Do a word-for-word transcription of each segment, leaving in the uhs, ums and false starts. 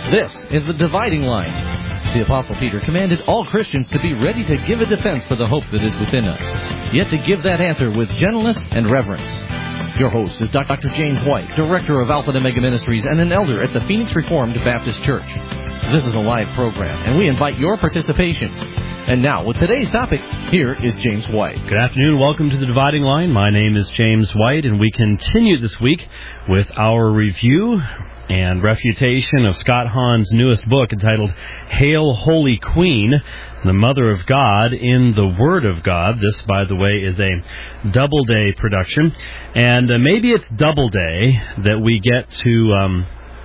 This is the Dividing Line. The Apostle Peter commanded all Christians to be ready to give a defense for the hope that is within us, yet to give that answer with gentleness and reverence. Your host is Doctor James White, Director of Alpha and Omega Ministries and an elder at the Phoenix Reformed Baptist Church. This is a live program, and we invite your participation. And now, with today's topic, here is James White. Good afternoon. Welcome to the Dividing Line. My name is James White, and we continue this week with our review and refutation of Scott Hahn's newest book entitled Hail, Holy Queen, the Mother of God in the Word of God. This, by the way, is a Doubleday production. And uh, maybe it's Doubleday that we get to um,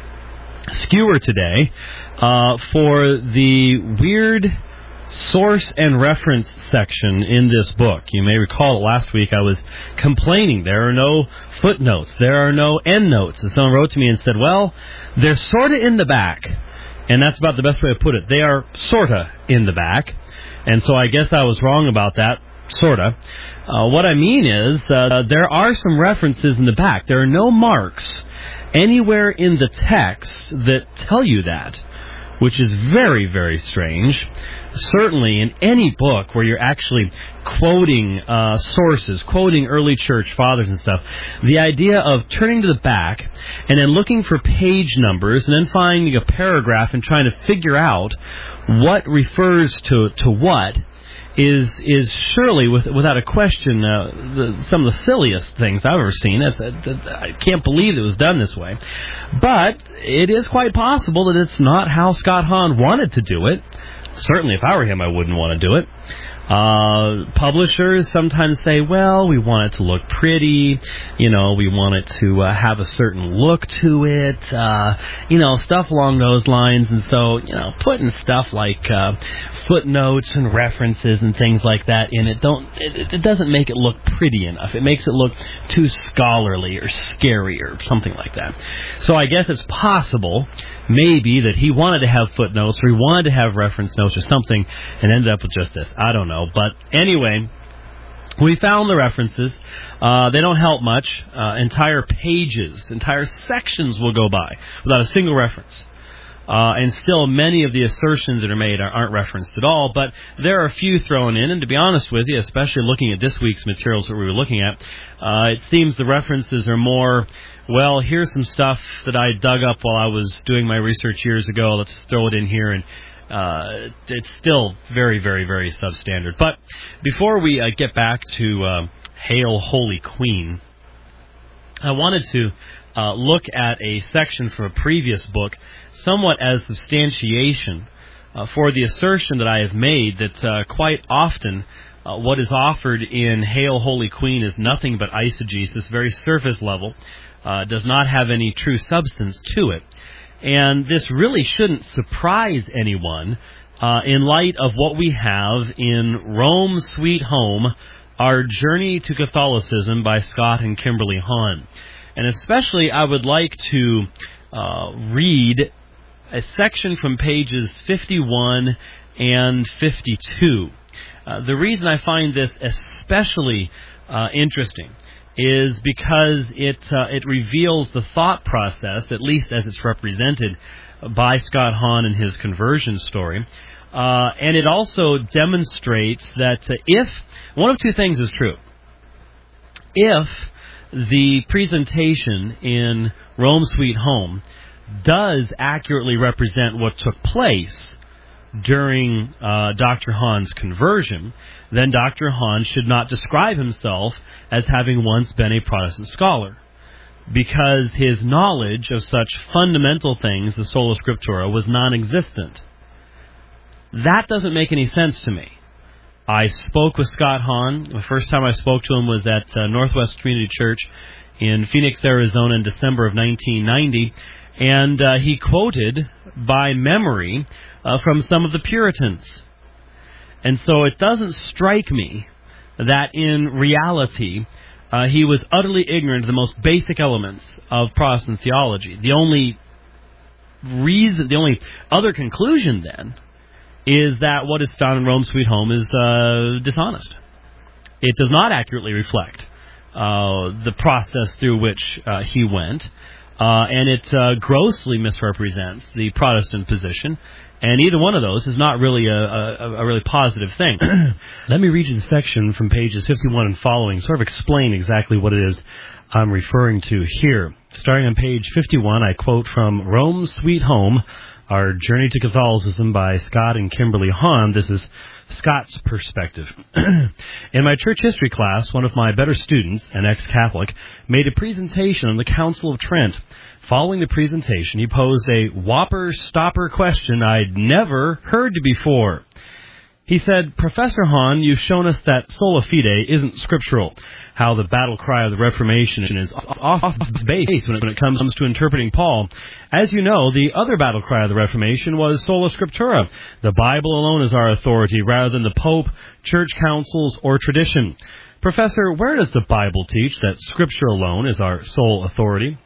skewer today uh, for the weird source and reference section in this book. You may recall that last week I was complaining there are no footnotes, there are no endnotes. And someone wrote to me and said, well, they're sort of in the back. And that's about the best way to put it. They are sort of in the back. And so I guess I was wrong about that, sort of. Uh, what I mean is uh, there are some references in the back. There are no marks anywhere in the text that tell you that, which is very, very strange. Certainly in any book where you're actually quoting uh, sources, quoting early church fathers and stuff, the idea of turning to the back and then looking for page numbers and then finding a paragraph and trying to figure out what refers to, to what is is surely, with, without a question, uh, the, some of the silliest things I've ever seen. That's, uh, I can't believe it was done this way. But it is quite possible that it's not how Scott Hahn wanted to do it. Certainly, if I were him, I wouldn't want to do it. Uh, publishers sometimes say, well, we want it to look pretty, you know, we want it to uh, have a certain look to it, uh, you know, stuff along those lines. And so, you know, putting stuff like uh, footnotes and references and things like that in it, don't it, it doesn't make it look pretty enough. It makes it look too scholarly or scary or something like that. So I guess it's possible, maybe, that he wanted to have footnotes or he wanted to have reference notes or something and ended up with just this. I don't know. But anyway, we found the references. Uh, they don't help much. Uh, entire pages, entire sections will go by without a single reference. Uh, and still, many of the assertions that are made are, aren't referenced at all, but there are a few thrown in, and to be honest with you, especially looking at this week's materials that we were looking at, uh, it seems the references are more, well, here's some stuff that I dug up while I was doing my research years ago, let's throw it in here, and uh, it's still very, very, very substandard. But before we uh, get back to uh, Hail, Holy Queen, I wanted to uh, look at a section from a previous book somewhat as substantiation uh, for the assertion that I have made that uh, quite often uh, what is offered in Hail, Holy Queen is nothing but eisegesis, very surface level, uh, does not have any true substance to it. And this really shouldn't surprise anyone uh, in light of what we have in Rome Sweet Home, Our Journey to Catholicism by Scott and Kimberly Hahn. And especially I would like to uh, read a section from pages fifty-one and fifty-two. Uh, the reason I find this especially uh, interesting is because it uh, it reveals the thought process, at least as it's represented by Scott Hahn in his conversion story. Uh, and it also demonstrates that uh, if, one of two things is true. If the presentation in Rome Sweet Home does accurately represent what took place during uh, Doctor Hahn's conversion, then Doctor Hahn should not describe himself as having once been a Protestant scholar, because his knowledge of such fundamental things as Sola Scriptura was non-existent. That doesn't make any sense to me. I spoke with Scott Hahn. The first time I spoke to him was at uh, Northwest Community Church in Phoenix, Arizona in December of nineteen ninety, and uh, he quoted by memory uh, from some of the Puritans. And so it doesn't strike me that in reality uh, he was utterly ignorant of the most basic elements of Protestant theology. The only reason, the only other conclusion then is that what is found in Rome Sweet Home is uh, dishonest. It does not accurately reflect uh, the process through which uh, he went. uh, and it uh, grossly misrepresents the Protestant position. And either one of those is not really a, a, a really positive thing. Let me read you the section from pages fifty-one and following, sort of explain exactly what it is I'm referring to here. Starting on page fifty-one, I quote from Rome Sweet Home, Our Journey to Catholicism by Scott and Kimberly Hahn. This is Scott's perspective. In my church history class, one of my better students, an ex-Catholic, made a presentation on the Council of Trent. Following the presentation, he posed a whopper-stopper question I'd never heard before. He said, Professor Hahn, you've shown us that sola fide isn't scriptural, how the battle cry of the Reformation is off base when it comes to interpreting Paul. As you know, the other battle cry of the Reformation was sola scriptura. The Bible alone is our authority, rather than the Pope, church councils, or tradition. Professor, where does the Bible teach that Scripture alone is our sole authority?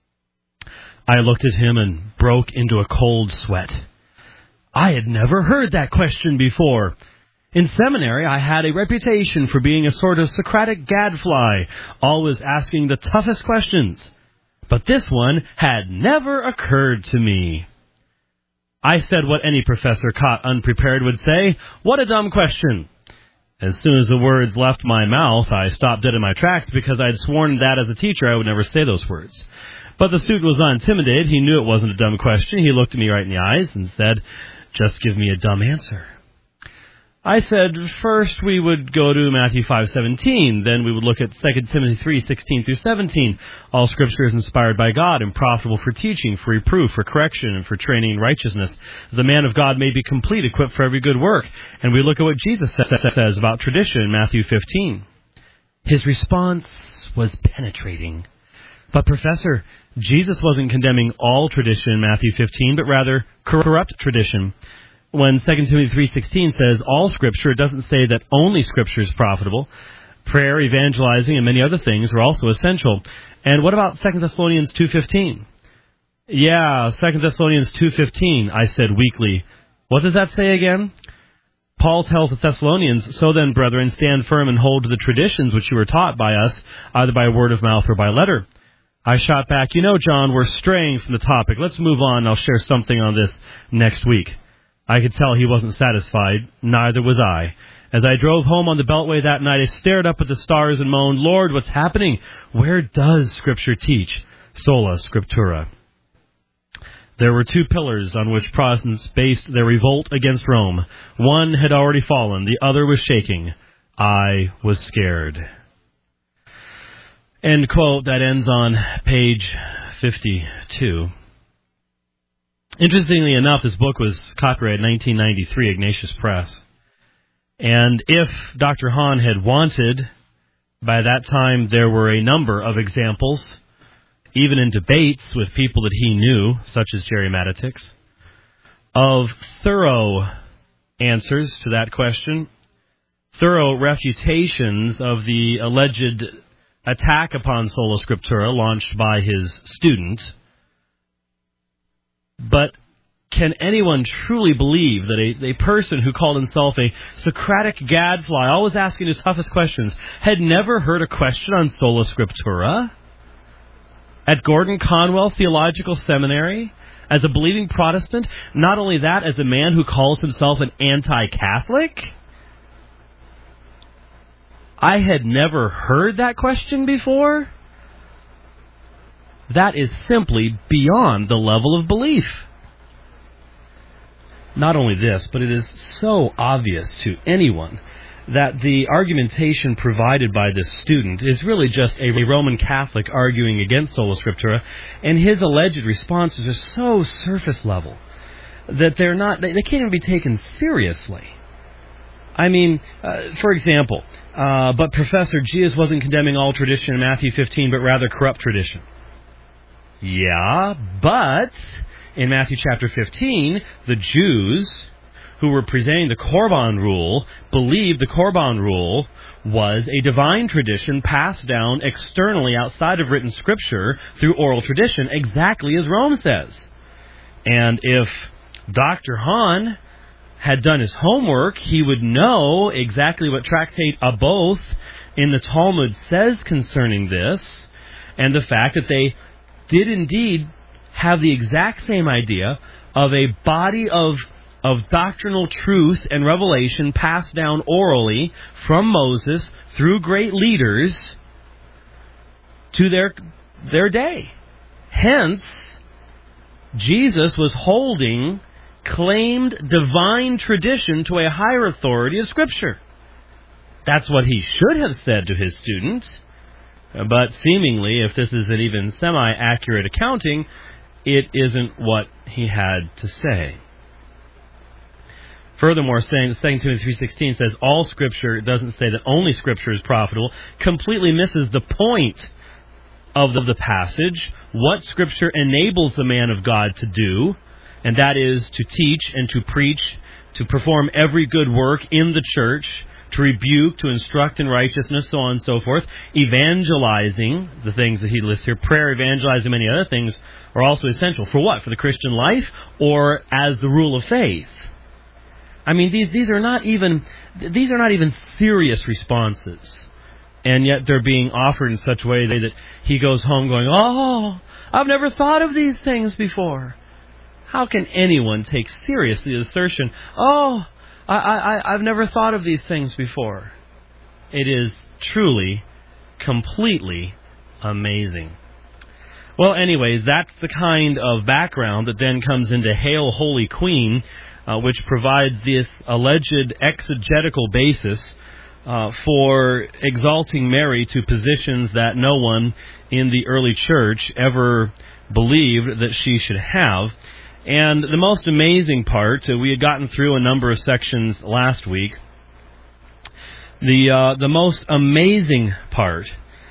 I looked at him and broke into a cold sweat. I had never heard that question before. In seminary, I had a reputation for being a sort of Socratic gadfly, always asking the toughest questions. But this one had never occurred to me. I said what any professor caught unprepared would say, what a dumb question. As soon as the words left my mouth, I stopped dead in my tracks because I'd sworn that as a teacher I would never say those words. But the student was not intimidated. He knew it wasn't a dumb question. He looked at me right in the eyes and said, just give me a dumb answer. I said, first we would go to Matthew five seventeen, then we would look at Second Timothy three sixteen through seventeen. All Scripture is inspired by God and profitable for teaching, for reproof, for correction, and for training in righteousness. The man of God may be complete, equipped for every good work. And we look at what Jesus says about tradition in Matthew fifteen. His response was penetrating. But, Professor, Jesus wasn't condemning all tradition in Matthew fifteen, but rather corrupt tradition. When Second Timothy three sixteen says all Scripture, it doesn't say that only Scripture is profitable. Prayer, evangelizing, and many other things are also essential. And what about Second Thessalonians two fifteen? Yeah, Second Thessalonians two fifteen, I said weakly. What does that say again? Paul tells the Thessalonians, so then, brethren, stand firm and hold to the traditions which you were taught by us, either by word of mouth or by letter. I shot back, you know, John, we're straying from the topic. Let's move on and I'll share something on this next week. I could tell he wasn't satisfied. Neither was I. As I drove home on the Beltway that night, I stared up at the stars and moaned, Lord, what's happening? Where does Scripture teach sola scriptura? There were two pillars on which Protestants based their revolt against Rome. One had already fallen. The other was shaking. I was scared. End quote. That ends on page fifty-two. Interestingly enough, this book was copyrighted nineteen ninety-three, Ignatius Press. And if Doctor Hahn had wanted, by that time there were a number of examples, even in debates with people that he knew, such as Jerry Matitix, of thorough answers to that question, thorough refutations of the alleged attack upon sola scriptura launched by his student. But can anyone truly believe that a, a person who called himself a Socratic gadfly, always asking the toughest questions, had never heard a question on sola scriptura? At Gordon Conwell Theological Seminary, as a believing Protestant, not only that, as a man who calls himself an anti-Catholic? I had never heard that question before? That is simply beyond the level of belief. Not only this, but it is so obvious to anyone that the argumentation provided by this student is really just a Roman Catholic arguing against sola scriptura, and his alleged responses are so surface level that they're not, they can't even be taken seriously. I mean, uh, for example, uh, but Professor, Jesus wasn't condemning all tradition in Matthew fifteen, but rather corrupt tradition. Yeah, but in Matthew chapter fifteen, the Jews who were presenting the Korban rule believed the Korban rule was a divine tradition passed down externally outside of written scripture through oral tradition, exactly as Rome says. And if Doctor Hahn had done his homework, he would know exactly what Tractate Aboth in the Talmud says concerning this, and the fact that they did indeed have the exact same idea of a body of of doctrinal truth and revelation passed down orally from Moses through great leaders to their their day. Hence, Jesus was holding claimed divine tradition to a higher authority of Scripture. That's what he should have said to his students. But seemingly, if this is an even semi-accurate accounting, it isn't what he had to say. Furthermore, saying Second Timothy three sixteen says all Scripture, doesn't say that only Scripture is profitable, completely misses the point of the, the passage, what Scripture enables the man of God to do, and that is to teach and to preach, to perform every good work in the church, to rebuke, to instruct in righteousness, so on and so forth, evangelizing, the things that he lists here, prayer, evangelizing, many other things, are also essential. For what? For the Christian life, or as the rule of faith? I mean, these these are not even these are not even serious responses, and yet they're being offered in such a way that he goes home going, "Oh, I've never thought of these things before." How can anyone take seriously the assertion, "Oh, I, I I've never thought of these things before"? It is truly, completely amazing. Well, anyways, that's the kind of background that then comes into Hail, Holy Queen, Uh, which provides this alleged exegetical basis uh, for exalting Mary to positions that no one in the early church ever believed that she should have. And the most amazing part, uh, we had gotten through a number of sections last week. The uh, the most amazing part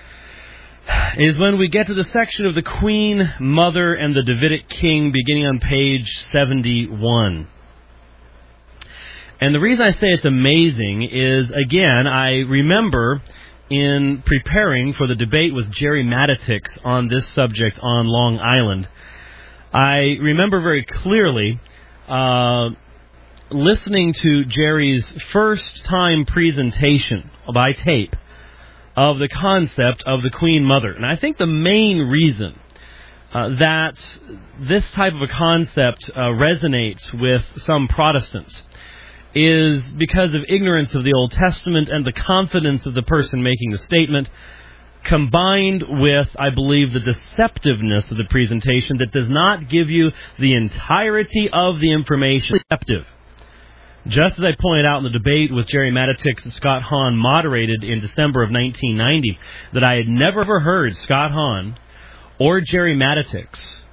is when we get to the section of the Queen, Mother, and the Davidic King, beginning on page seventy-one. And the reason I say it's amazing is, again, I remember in preparing for the debate with Jerry Matitix on this subject on Long Island, I remember very clearly uh, listening to Jerry's first time presentation by tape of the concept of the Queen Mother. And I think the main reason uh, that this type of a concept uh, resonates with some Protestants is because of ignorance of the Old Testament and the confidence of the person making the statement, combined with, I believe, the deceptiveness of the presentation that does not give you the entirety of the information. Deceptive. Just as I pointed out in the debate with Jerry Matitix that Scott Hahn moderated in December of nineteen ninety, that I had never ever heard Scott Hahn or Jerry Matitix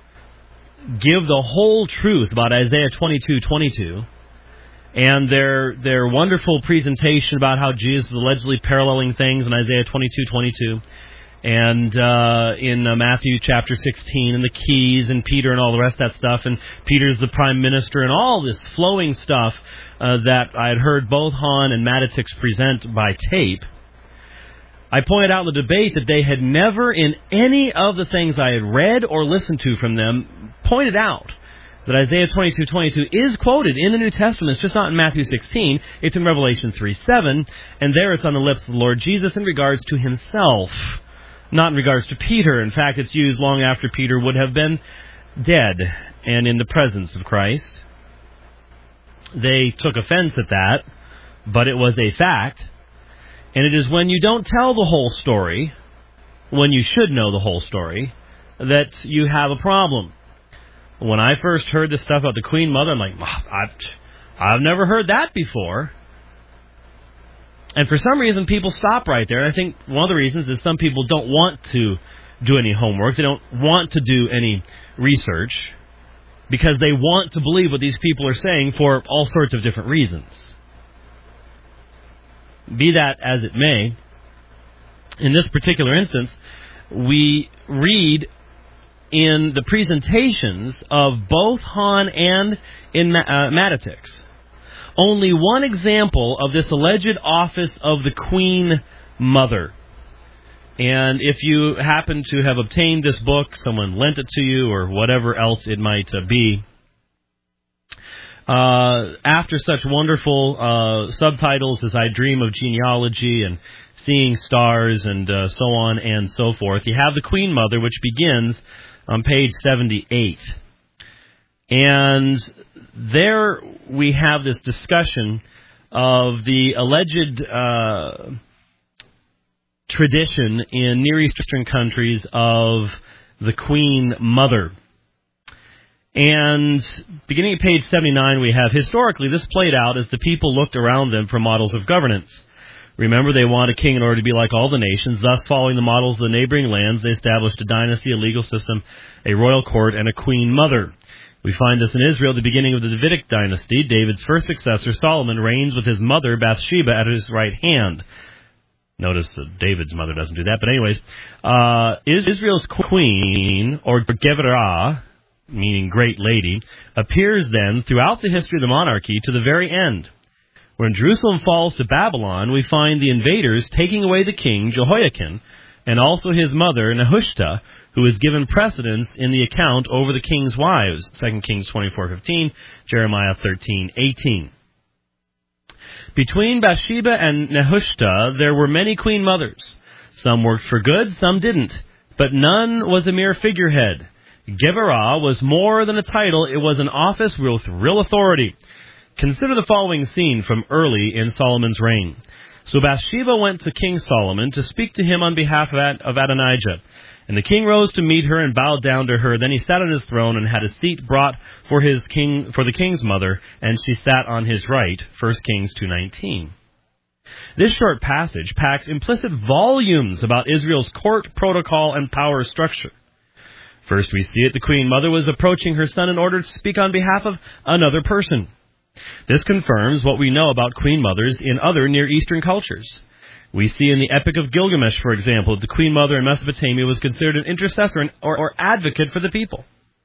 give the whole truth about Isaiah twenty-two twenty-two, and their their wonderful presentation about how Jesus is allegedly paralleling things in Isaiah twenty-two twenty-two, and uh, in uh, Matthew chapter sixteen, and the keys, and Peter, and all the rest of that stuff, and Peter's the prime minister, and all this flowing stuff uh, that I had heard both Hahn and Matitix present by tape. I pointed out in the debate that they had never, in any of the things I had read or listened to from them, pointed out that Isaiah twenty-two twenty-two is quoted in the New Testament. It's just not in Matthew sixteen. It's in Revelation three seven. And there it's on the lips of the Lord Jesus in regards to himself, not in regards to Peter. In fact, it's used long after Peter would have been dead and in the presence of Christ. They took offense at that, but it was a fact. And it is when you don't tell the whole story, when you should know the whole story, that you have a problem. When I first heard this stuff about the Queen Mother, I'm like, I've, I've never heard that before. And for some reason, people stop right there. And I think one of the reasons is some people don't want to do any homework. They don't want to do any research because they want to believe what these people are saying for all sorts of different reasons. Be that as it may, in this particular instance, we read in the presentations of both Hahn and in uh, Matitix only one example of this alleged office of the Queen Mother. And if you happen to have obtained this book, someone lent it to you, or whatever else it might uh, be, uh, after such wonderful uh, subtitles as I Dream of Genealogy and Seeing Stars and uh, so on and so forth, you have the Queen Mother, which begins on page seventy-eight. And there we have this discussion of the alleged uh, tradition in Near Eastern countries of the Queen Mother. And beginning at page seventy-nine, we have, historically, this played out as the people looked around them for models of governance. Remember, they want a king in order to be like all the nations. Thus, following the models of the neighboring lands, they established a dynasty, a legal system, a royal court, and a queen mother. We find this in Israel at the beginning of the Davidic dynasty. David's first successor, Solomon, reigns with his mother, Bathsheba, at his right hand. Notice that David's mother doesn't do that. But anyways, uh, Israel's queen, or Geverah, meaning great lady, appears then throughout the history of the monarchy to the very end. When Jerusalem falls to Babylon, we find the invaders taking away the king, Jehoiakim, and also his mother, Nehushta, who is given precedence in the account over the king's wives, Second Kings twenty-four fifteen, Jeremiah thirteen eighteen. Between Bathsheba and Nehushta, there were many queen mothers. Some worked for good, some didn't, but none was a mere figurehead. Geverah was more than a title, it was an office with real authority. Consider the following scene from early in Solomon's reign. So Bathsheba went to King Solomon to speak to him on behalf of Adonijah. And the king rose to meet her and bowed down to her. Then he sat on his throne and had a seat brought for his king, for the king's mother, and she sat on his right. First Kings two nineteen. This short passage packs implicit volumes about Israel's court protocol and power structure. First, we see it, the queen mother was approaching her son in order to speak on behalf of another person. This confirms what we know about queen mothers in other Near Eastern cultures. We see in the Epic of Gilgamesh, for example, that the queen mother in Mesopotamia was considered an intercessor or, or advocate for the people.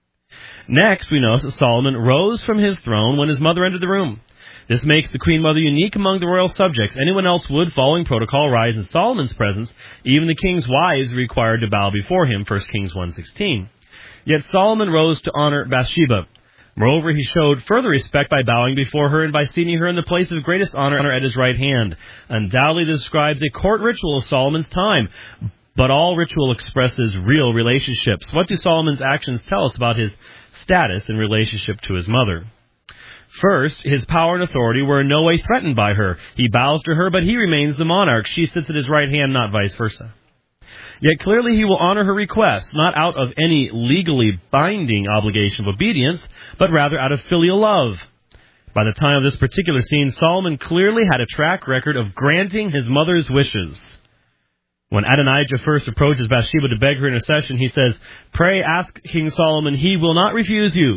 Next, we notice that Solomon rose from his throne when his mother entered the room. This makes the queen mother unique among the royal subjects. Anyone else would, following protocol, rise in Solomon's presence. Even the king's wives were required to bow before him, First Kings one sixteen. Yet Solomon rose to honor Bathsheba. Moreover, he showed further respect by bowing before her and by seating her in the place of greatest honor at his right hand. Undoubtedly, this describes a court ritual of Solomon's time, but all ritual expresses real relationships. What do Solomon's actions tell us about his status in relationship to his mother? First, his power and authority were in no way threatened by her. He bows to her, but he remains the monarch. She sits at his right hand, not vice versa. Yet clearly he will honor her requests, not out of any legally binding obligation of obedience, but rather out of filial love. By the time of this particular scene, Solomon clearly had a track record of granting his mother's wishes. When Adonijah first approaches Bathsheba to beg her intercession, he says, "Pray, ask King Solomon, he will not refuse you."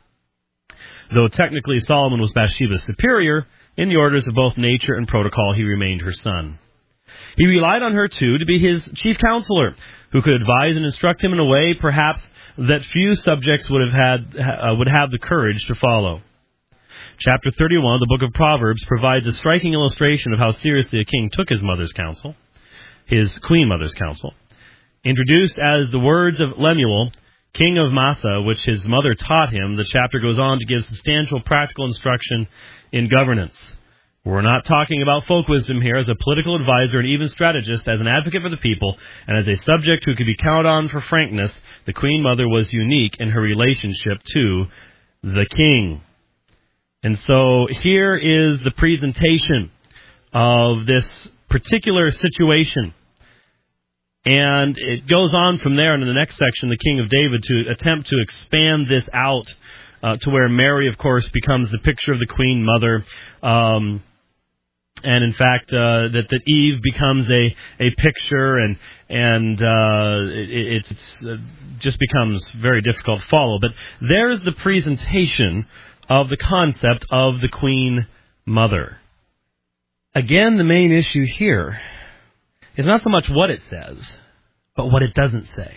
Though technically Solomon was Bathsheba's superior, in the orders of both nature and protocol, he remained her son. He relied on her, too, to be his chief counselor, who could advise and instruct him in a way, perhaps, that few subjects would have had uh, would have the courage to follow. Chapter thirty-one of the book of Proverbs provides a striking illustration of how seriously a king took his mother's counsel, his queen mother's counsel. Introduced as the words of Lemuel, king of Massa, which his mother taught him, the chapter goes on to give substantial practical instruction in governance. We're not talking about folk wisdom here. As a political advisor and even strategist, as an advocate for the people, and as a subject who could be counted on for frankness, the Queen Mother was unique in her relationship to the king. And so here is the presentation of this particular situation. And it goes on from there, and in the next section, the King of David, to attempt to expand this out uh, to where Mary, of course, becomes the picture of the Queen Mother. Um, and, in fact, uh, that, that Eve becomes a, a picture, and and uh, it it's, uh, just becomes very difficult to follow. But there's the presentation of the concept of the Queen Mother. Again, the main issue here is not so much what it says, but what it doesn't say.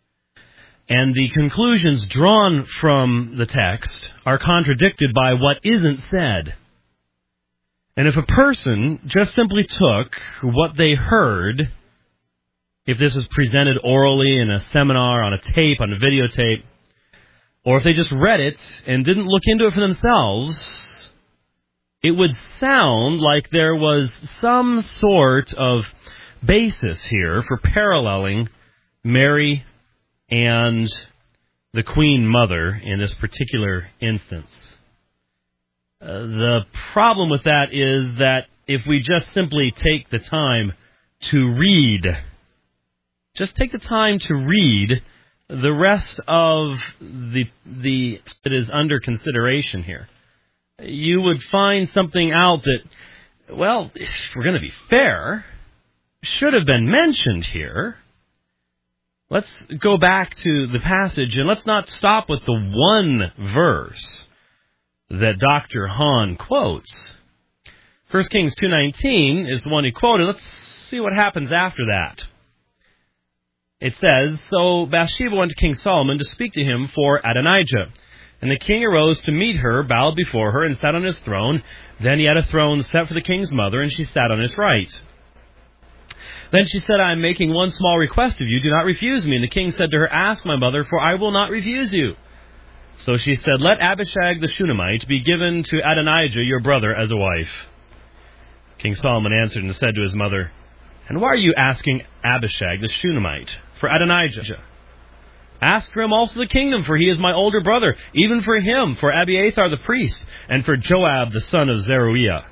And the conclusions drawn from the text are contradicted by what isn't said. And if a person just simply took what they heard, if this was presented orally in a seminar, on a tape, on a videotape, or if they just read it and didn't look into it for themselves, it would sound like there was some sort of basis here for paralleling Mary and the Queen Mother in this particular instance. Uh, the problem with that is that if we just simply take the time to read, just take the time to read the rest of the the that is under consideration here, you would find something out that, well, if we're going to be fair, should have been mentioned here. Let's go back to the passage, and let's not stop with the one verse that Doctor Hahn quotes. First Kings two nineteen is the one he quoted. Let's see what happens after that. It says, "So Bathsheba went to King Solomon to speak to him for Adonijah. And the king arose to meet her, bowed before her, and sat on his throne. Then he had a throne set for the king's mother, and she sat on his right. Then she said, I am making one small request of you. Do not refuse me. And the king said to her, Ask my mother, for I will not refuse you. So she said, Let Abishag the Shunammite be given to Adonijah, your brother, as a wife. King Solomon answered and said to his mother, And why are you asking Abishag the Shunammite for Adonijah? Ask for him also the kingdom, for he is my older brother, even for him, for Abiathar the priest, and for Joab the son of Zeruiah.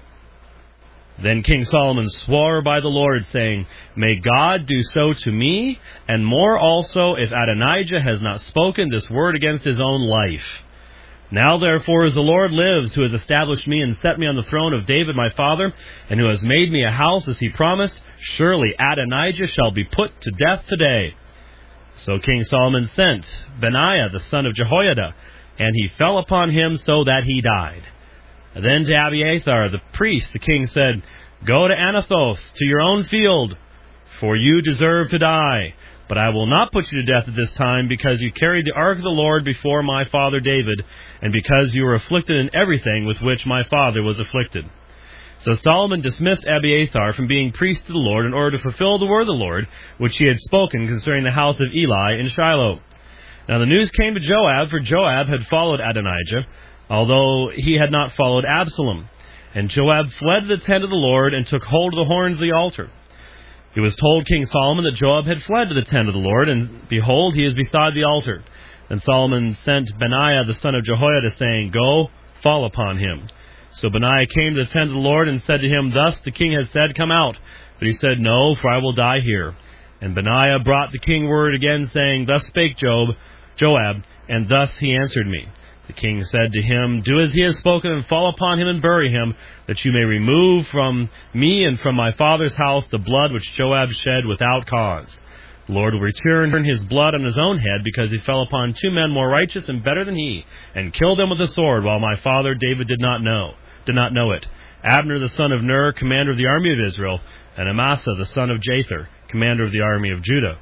Then King Solomon swore by the Lord, saying, May God do so to me, and more also, if Adonijah has not spoken this word against his own life. Now therefore, as the Lord lives, who has established me and set me on the throne of David my father, and who has made me a house as he promised, surely Adonijah shall be put to death today. So King Solomon sent Benaiah the son of Jehoiada, and he fell upon him so that he died. And then to Abiathar the priest the king said, Go to Anathoth, to your own field, for you deserve to die. But I will not put you to death at this time, because you carried the ark of the Lord before my father David, and because you were afflicted in everything with which my father was afflicted. So Solomon dismissed Abiathar from being priest to the Lord in order to fulfill the word of the Lord, which he had spoken concerning the house of Eli in Shiloh. Now the news came to Joab, for Joab had followed Adonijah, although he had not followed Absalom. And Joab fled to the tent of the Lord and took hold of the horns of the altar. It was told King Solomon that Joab had fled to the tent of the Lord, and behold, he is beside the altar. Then Solomon sent Benaiah the son of Jehoiada, saying, Go, fall upon him. So Benaiah came to the tent of the Lord and said to him, Thus the king has said, Come out. But he said, No, for I will die here. And Benaiah brought the king word again, saying, Thus spake Job, Joab, and thus he answered me. The king said to him, Do as he has spoken, and fall upon him and bury him, that you may remove from me and from my father's house the blood which Joab shed without cause. The Lord will return his blood on his own head, because he fell upon two men more righteous and better than he, and killed them with a sword, while my father David did not know, did not know it. Abner the son of Ner, commander of the army of Israel, and Amasa the son of Jether, commander of the army of Judah.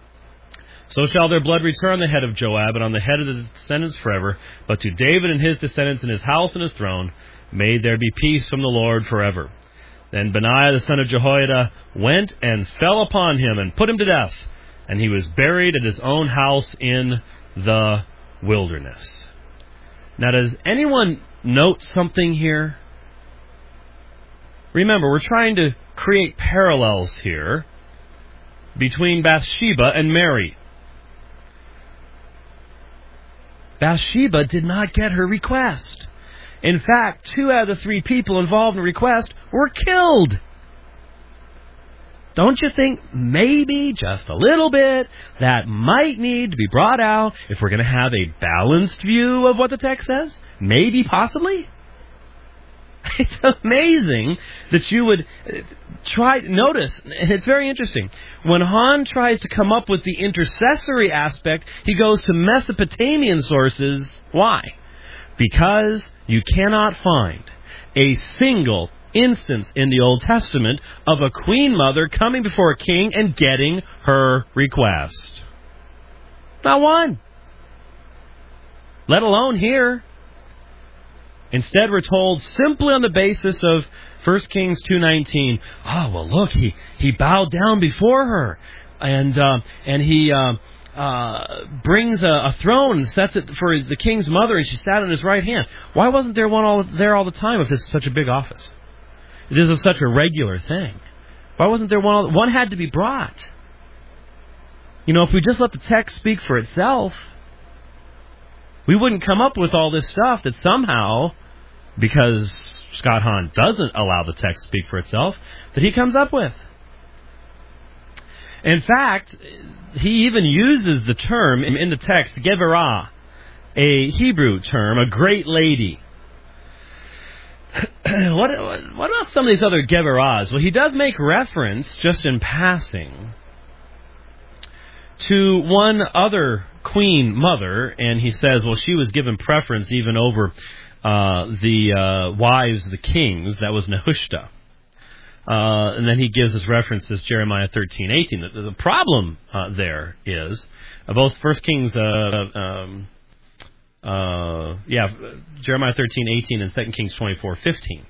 So shall their blood return on the head of Joab and on the head of his descendants forever. But to David and his descendants and his house and his throne, may there be peace from the Lord forever. Then Benaiah the son of Jehoiada went and fell upon him and put him to death. And he was buried at his own house in the wilderness. Now, does anyone note something here? Remember, we're trying to create parallels here between Bathsheba and Mary. Bathsheba did not get her request. In fact, two out of the three people involved in the request were killed. Don't you think maybe, just a little bit, that might need to be brought out if we're going to have a balanced view of what the text says? Maybe, possibly? It's amazing that you would try, notice, and it's very interesting, when Hahn tries to come up with the intercessory aspect, he goes to Mesopotamian sources. Why? Because you cannot find a single instance in the Old Testament of a queen mother coming before a king and getting her request. Not one. Let alone here. Instead, we're told simply on the basis of First Kings two nineteen, oh, well, look, he, he bowed down before her, and uh, and he uh, uh, brings a, a throne and sets it for the king's mother, and she sat on his right hand. Why wasn't there one all, there all the time if this is such a big office? This is such a regular thing. Why wasn't there one? All, one had to be brought. You know, if we just let the text speak for itself, we wouldn't come up with all this stuff that somehow, because Scott Hahn doesn't allow the text to speak for itself, that he comes up with. In fact, he even uses the term in the text, Geverah, a Hebrew term, a great lady. what, what about some of these other Geverahs? Well, he does make reference, just in passing, to one other queen mother, and he says, well, she was given preference even over uh, the uh, wives of the kings. That was Nehushta. Uh, and then he gives us references, Jeremiah thirteen eighteen. The, the problem uh, there is, uh, both First Kings, uh, um, uh, yeah, Jeremiah thirteen eighteen and Second Kings twenty-four fifteen.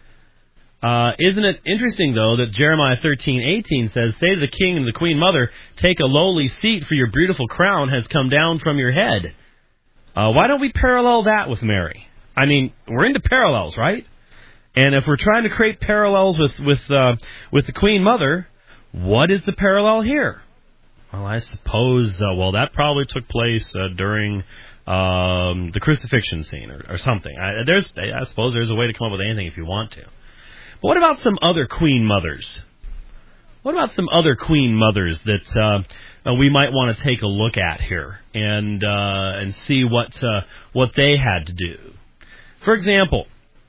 Uh, isn't it interesting, though, that Jeremiah thirteen eighteen says, say to the king and the queen mother, take a lowly seat, for your beautiful crown has come down from your head. Uh, why don't we parallel that with Mary? I mean, we're into parallels, right? And if we're trying to create parallels with with uh, with the Queen Mother, what is the parallel here? Well, I suppose, uh, well, that probably took place uh, during um, the crucifixion scene or, or something. I, there's, I suppose there's a way to come up with anything if you want to. But what about some other Queen Mothers? What about some other Queen Mothers that uh, we might want to take a look at here and uh, and see what uh, what they had to do? For example,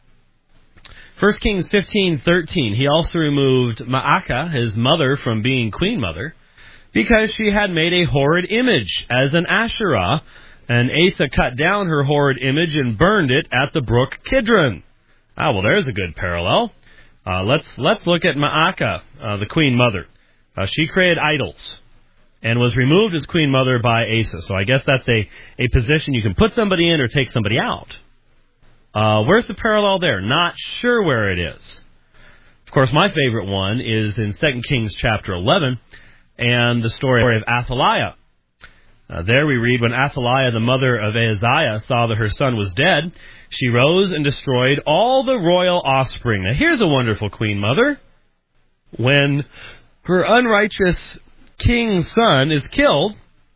First Kings fifteen thirteen, he also removed Ma'akah, his mother, from being queen mother because she had made a horrid image as an Asherah, and Asa cut down her horrid image and burned it at the brook Kidron. Ah, well, there's a good parallel. Uh, let's let's look at Ma'akah, uh, the queen mother. Uh, she created idols and was removed as queen mother by Asa. So I guess that's a, a position you can put somebody in or take somebody out. Uh, where's the parallel there? Not sure where it is. Of course, my favorite one is in Second Kings chapter eleven and the story of Athaliah. Uh, there we read, when Athaliah, the mother of Ahaziah, saw that her son was dead, she rose and destroyed all the royal offspring. Now, here's a wonderful queen mother. When her unrighteous king's son is killed,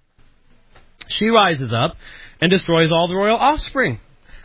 she rises up and destroys all the royal offspring.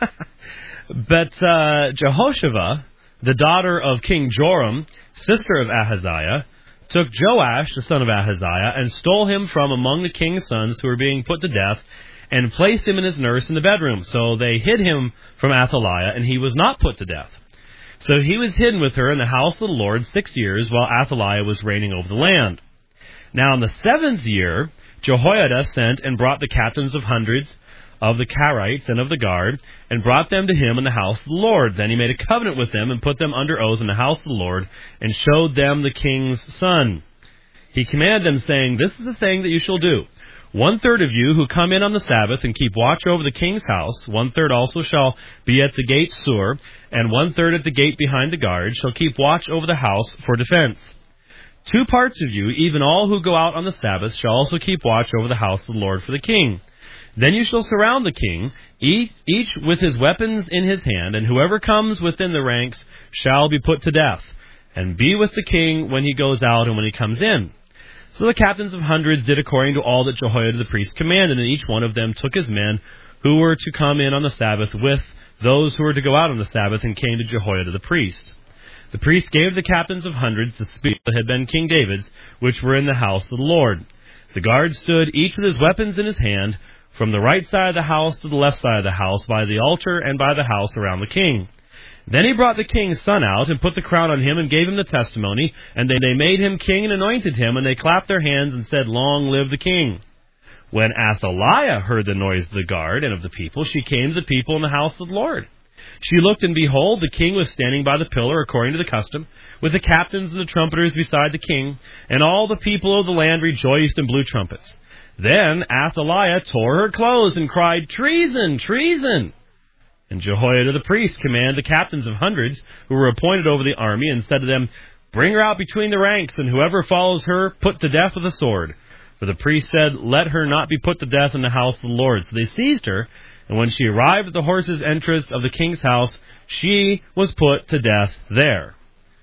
But uh, Jehoshaphat, the daughter of King Joram, sister of Ahaziah, took Joash, the son of Ahaziah, and stole him from among the king's sons who were being put to death, and placed him and his nurse in the bedroom. So they hid him from Athaliah, and he was not put to death. So he was hidden with her in the house of the Lord six years, while Athaliah was reigning over the land. Now in the seventh year, Jehoiada sent and brought the captains of hundreds of the Carites and of the guard, and brought them to him in the house of the Lord. Then he made a covenant with them, and put them under oath in the house of the Lord, and showed them the king's son. He commanded them, saying, this is the thing that you shall do. One-third of you who come in on the Sabbath and keep watch over the king's house, one-third also shall be at the gate Sur, and one-third at the gate behind the guard, shall keep watch over the house for defense. Two parts of you, even all who go out on the Sabbath, shall also keep watch over the house of the Lord for the king. Then you shall surround the king, each, each with his weapons in his hand, and whoever comes within the ranks shall be put to death, and be with the king when he goes out and when he comes in. So the captains of hundreds did according to all that Jehoiada the priest commanded, and each one of them took his men who were to come in on the Sabbath with those who were to go out on the Sabbath, and came to Jehoiada the priest. The priest gave the captains of hundreds the spear that had been King David's, which were in the house of the Lord. The guards stood, each with his weapons in his hand, from the right side of the house to the left side of the house, by the altar and by the house around the king. Then he brought the king's son out, and put the crown on him, and gave him the testimony, and they, they made him king and anointed him, and they clapped their hands and said, long live the king. When Athaliah heard the noise of the guard and of the people, she came to the people in the house of the Lord. She looked, and behold, the king was standing by the pillar according to the custom, with the captains and the trumpeters beside the king, and all the people of the land rejoiced and blew trumpets. Then Athaliah tore her clothes and cried, treason, treason! And Jehoiada the priest commanded the captains of hundreds who were appointed over the army, and said to them, bring her out between the ranks, and whoever follows her, put to death with a sword. For the priest said, let her not be put to death in the house of the Lord. So they seized her, and when she arrived at the horses' entrance of the king's house, she was put to death there.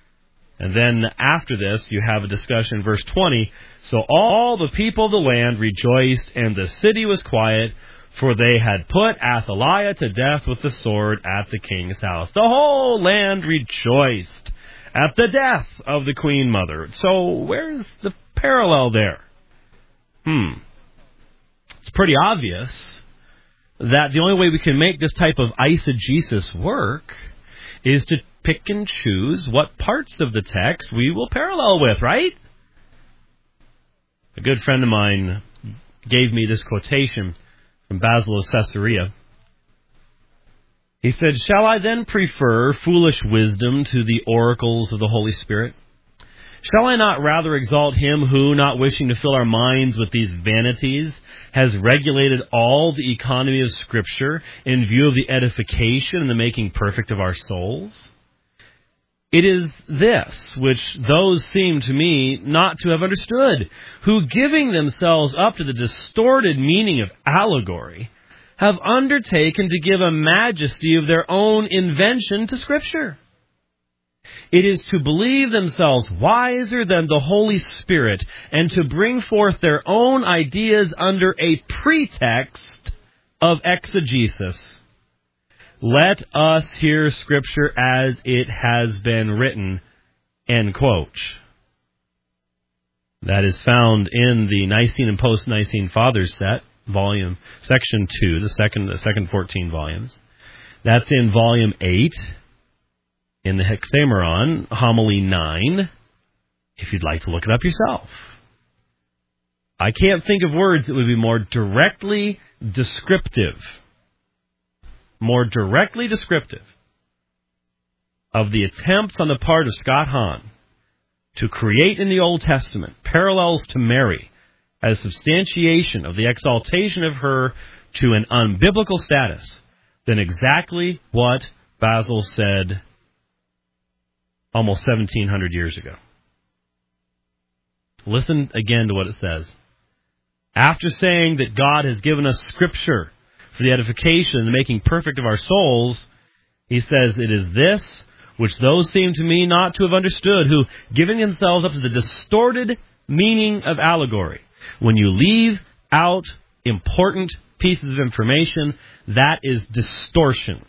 And then after this, you have a discussion, verse twenty. So all the people of the land rejoiced, and the city was quiet, For they had put Athaliah to death with the sword at the king's house. The whole land rejoiced at the death of the queen mother. So where's the parallel there? Hmm. It's pretty obvious that the only way we can make this type of eisegesis work is to pick and choose what parts of the text we will parallel with, right? A good friend of mine gave me this quotation from Basil of Caesarea. He said, "Shall I then prefer foolish wisdom to the oracles of the Holy Spirit? Shall I not rather exalt him who, not wishing to fill our minds with these vanities, has regulated all the economy of Scripture in view of the edification and the making perfect of our souls? It is this which those seem to me not to have understood, who, giving themselves up to the distorted meaning of allegory, have undertaken to give a majesty of their own invention to Scripture. It is to believe themselves wiser than the Holy Spirit and to bring forth their own ideas under a pretext of exegesis. Let us hear Scripture as it has been written," end quote. That is found in the Nicene and Post-Nicene Fathers set, volume, section two, the second, the second fourteen volumes. That's in volume eight, in the Hexameron, homily nine, if you'd like to look it up yourself. I can't think of words that would be more directly descriptive, more directly descriptive of the attempts on the part of Scott Hahn to create in the Old Testament parallels to Mary as substantiation of the exaltation of her to an unbiblical status than exactly what Basil said almost seventeen hundred years ago. Listen again to what it says. After saying that God has given us Scripture for the edification and the making perfect of our souls, he says, "It is this which those seem to me not to have understood, who, giving themselves up to the distorted meaning of allegory." When you leave out important pieces of information, that is distortion.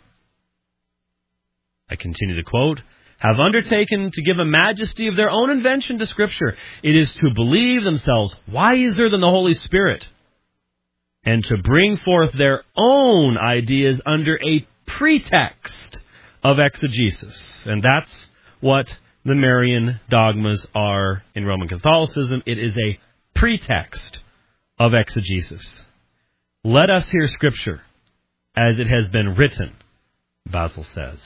I continue to quote, "Have undertaken to give a majesty of their own invention to Scripture. It is to believe themselves wiser than the Holy Spirit and to bring forth their own ideas under a pretext of exegesis." And that's what the Marian dogmas are in Roman Catholicism. It is a pretext of exegesis. Let us hear Scripture as it has been written, Basil says.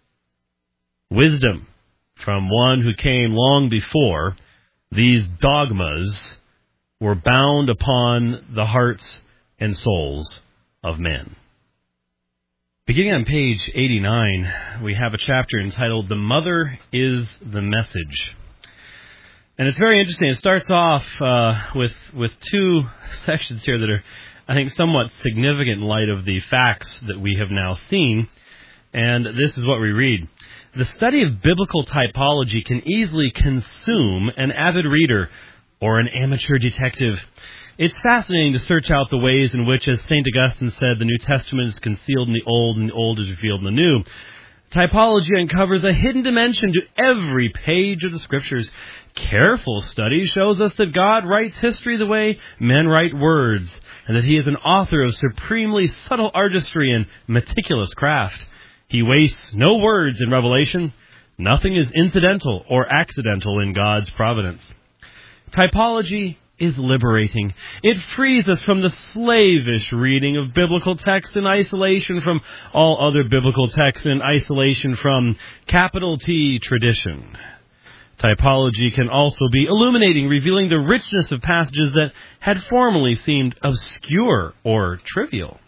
Wisdom from one who came long before these dogmas were bound upon the hearts and souls of men. Beginning on page eighty-nine, we have a chapter entitled "The Mother is the Message." And it's very interesting. It starts off uh, with with two sections here that are, I think, somewhat significant in light of the facts that we have now seen. And this is what we read. "The study of biblical typology can easily consume an avid reader or an amateur detective. It's fascinating to search out the ways in which, as Saint Augustine said, the New Testament is concealed in the Old and the Old is revealed in the New. Typology uncovers a hidden dimension to every page of the Scriptures. Careful study shows us that God writes history the way men write words, and that he is an author of supremely subtle artistry and meticulous craft. He wastes no words in revelation. Nothing is incidental or accidental in God's providence. Typology is liberating. It frees us from the slavish reading of biblical texts in isolation from all other biblical texts, in isolation from capital T tradition. Typology can also be illuminating, revealing the richness of passages that had formerly seemed obscure or trivial."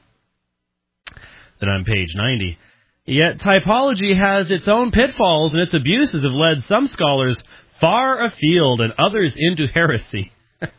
Then on page ninety, "Yet typology has its own pitfalls, and its abuses have led some scholars far afield and others into heresy.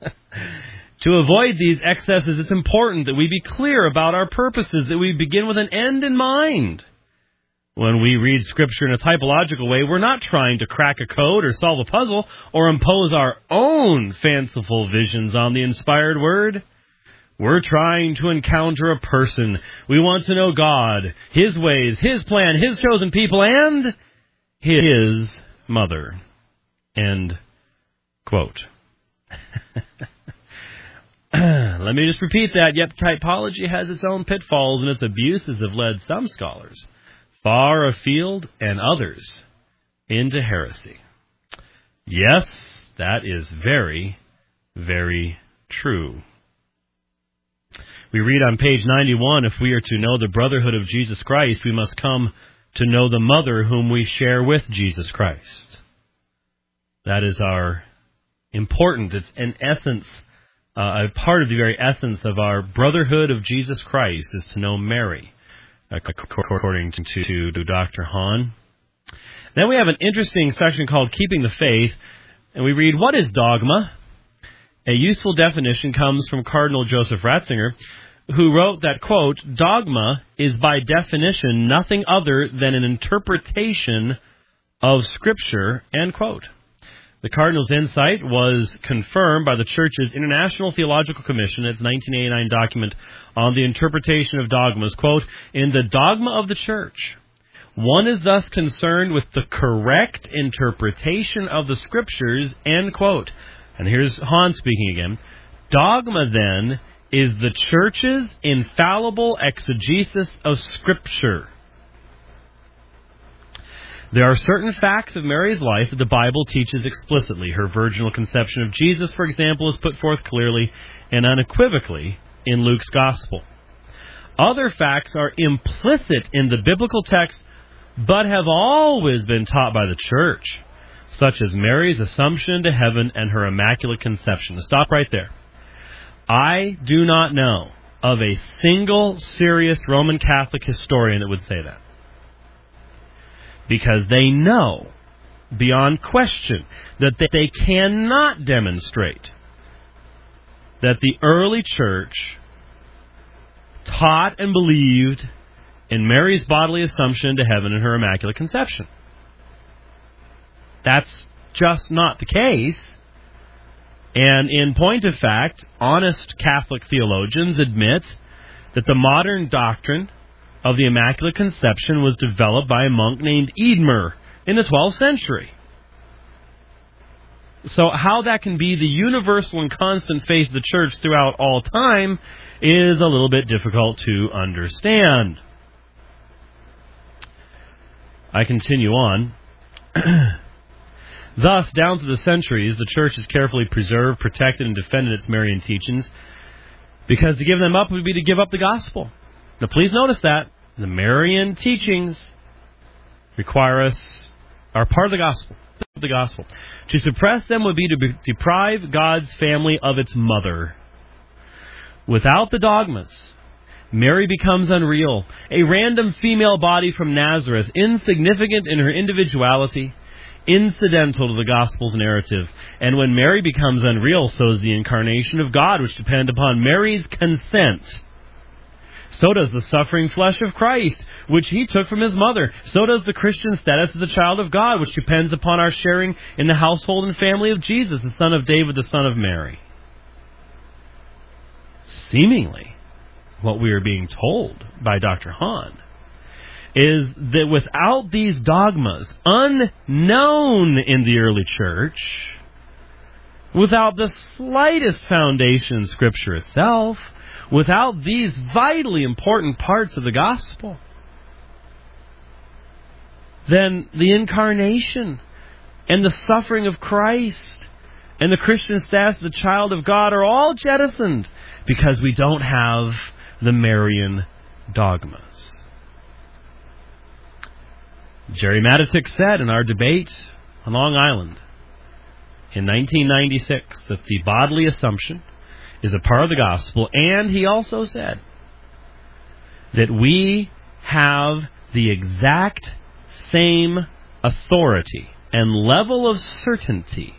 To avoid these excesses, it's important that we be clear about our purposes, that we begin with an end in mind. When we read Scripture in a typological way, we're not trying to crack a code or solve a puzzle or impose our own fanciful visions on the inspired Word. We're trying to encounter a person. We want to know God, His ways, His plan, His chosen people, and His mother. End quote. Let me just repeat that. Yep, typology has its own pitfalls, and its abuses have led some scholars far afield and others into heresy. Yes, that is very, very true. We read on page ninety-one, if we are to know the brotherhood of Jesus Christ, we must come to know the mother whom we share with Jesus Christ. That is our important, it's an essence, uh, a part of the very essence of our brotherhood of Jesus Christ is to know Mary, according to, to, to Doctor Hahn. Then we have an interesting section called Keeping the Faith, and we read, what is dogma? A useful definition comes from Cardinal Joseph Ratzinger, who wrote that, quote, dogma is by definition nothing other than an interpretation of Scripture, end quote. The Cardinal's insight was confirmed by the Church's International Theological Commission, its nineteen eighty-nine document on the interpretation of dogmas, quote, in the dogma of the Church, one is thus concerned with the correct interpretation of the Scriptures, end quote. And here's Hahn speaking again. Dogma, then, is the Church's infallible exegesis of Scripture. There are certain facts of Mary's life that the Bible teaches explicitly. Her virginal conception of Jesus, for example, is put forth clearly and unequivocally in Luke's Gospel. Other facts are implicit in the biblical text, but have always been taught by the Church, such as Mary's assumption into heaven and her immaculate conception. Now stop right there. I do not know of a single serious Roman Catholic historian that would say that. Because they know, beyond question, that they cannot demonstrate that the early Church taught and believed in Mary's bodily assumption into heaven and her immaculate conception. That's just not the case. And in point of fact, honest Catholic theologians admit that the modern doctrine of the Immaculate Conception was developed by a monk named Eadmer in the twelfth century. So how that can be the universal and constant faith of the Church throughout all time is a little bit difficult to understand. I continue on. Thus, down through the centuries, the Church has carefully preserved, protected, and defended its Marian teachings, because to give them up would be to give up the gospel. Now, please notice that the Marian teachings require us, are part of the gospel. The gospel. To suppress them would be to be, deprive God's family of its mother. Without the dogmas, Mary becomes unreal, a random female body from Nazareth, insignificant in her individuality, incidental to the gospel's narrative. And when Mary becomes unreal, so is the incarnation of God, which depends upon Mary's consent. So does the suffering flesh of Christ, which He took from His mother. So does the Christian status as the child of God, which depends upon our sharing in the household and family of Jesus, the son of David, the son of Mary. Seemingly, what we are being told by Doctor Hahn is that without these dogmas, unknown in the early Church, without the slightest foundation in Scripture itself, without these vitally important parts of the gospel, then the incarnation and the suffering of Christ and the Christian status of the child of God are all jettisoned because we don't have the Marian dogmas. Jerry Matitik said in our debate on Long Island in nineteen ninety-six that the bodily assumption is a part of the gospel, and he also said that we have the exact same authority and level of certainty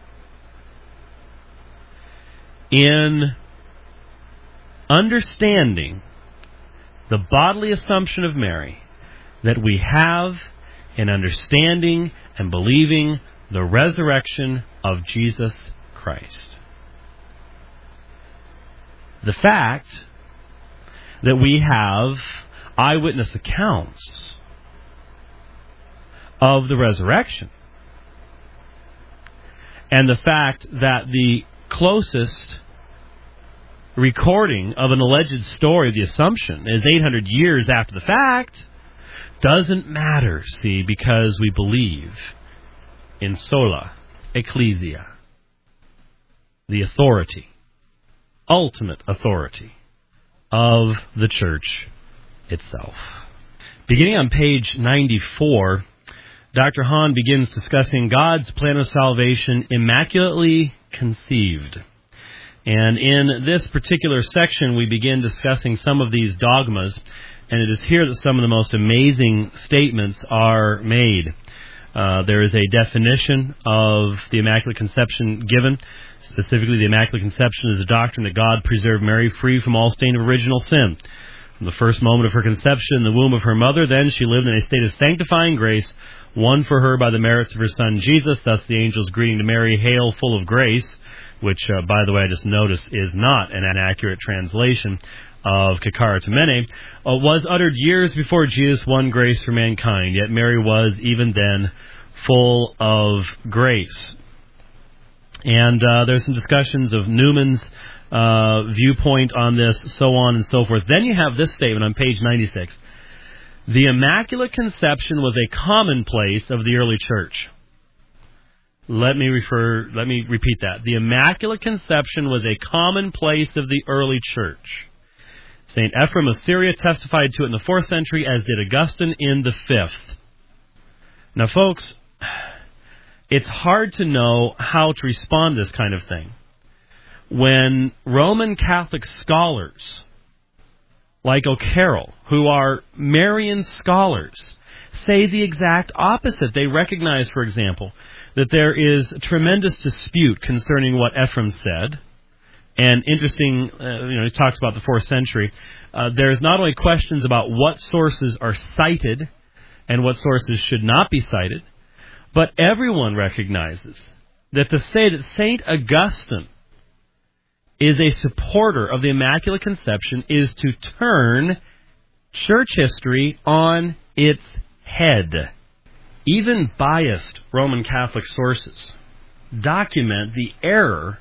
in understanding the bodily assumption of Mary that we have in understanding and believing the resurrection of Jesus Christ. the fact that we have eyewitness accounts of the resurrection, and the fact that the closest recording of an alleged story of the Assumption is eight hundred years after the fact, doesn't matter, see, because we believe in sola ecclesia, the authority, ultimate authority of the church itself. Beginning on page ninety-four, Doctor Hahn begins discussing God's plan of salvation immaculately conceived. And in this particular section, we begin discussing some of these dogmas, and it is here that some of the most amazing statements are made. Uh, there is a definition of the Immaculate Conception given. Specifically, the Immaculate Conception is a doctrine that God preserved Mary free from all stain of original sin. From the first moment of her conception in the womb of her mother, then she lived in a state of sanctifying grace, won for her by the merits of her Son Jesus. Thus the angel's greeting to Mary, "Hail, full of grace," which, uh, by the way, I just noticed is not an inaccurate translation of Kakaratamene, uh, was uttered years before Jesus won grace for mankind, yet Mary was even then full of grace. And uh, there's some discussions of Newman's uh, viewpoint on this, so on and so forth. Then you have this statement on page ninety-six. The Immaculate Conception was a commonplace of the early church. Let me refer. Let me repeat that. The Immaculate Conception was a commonplace of the early church. Saint Ephrem of Syria testified to it in the fourth century, as did Augustine in the fifth. Now, folks, it's hard to know how to respond to this kind of thing when Roman Catholic scholars like O'Carroll, who are Marian scholars, say the exact opposite. They recognize, for example, that there is tremendous dispute concerning what Ephrem said. And interesting, uh, you know, he talks about the fourth century. Uh, there's not only questions about what sources are cited and what sources should not be cited, but everyone recognizes that to say that Saint Augustine is a supporter of the Immaculate Conception is to turn church history on its head. Even biased Roman Catholic sources document the error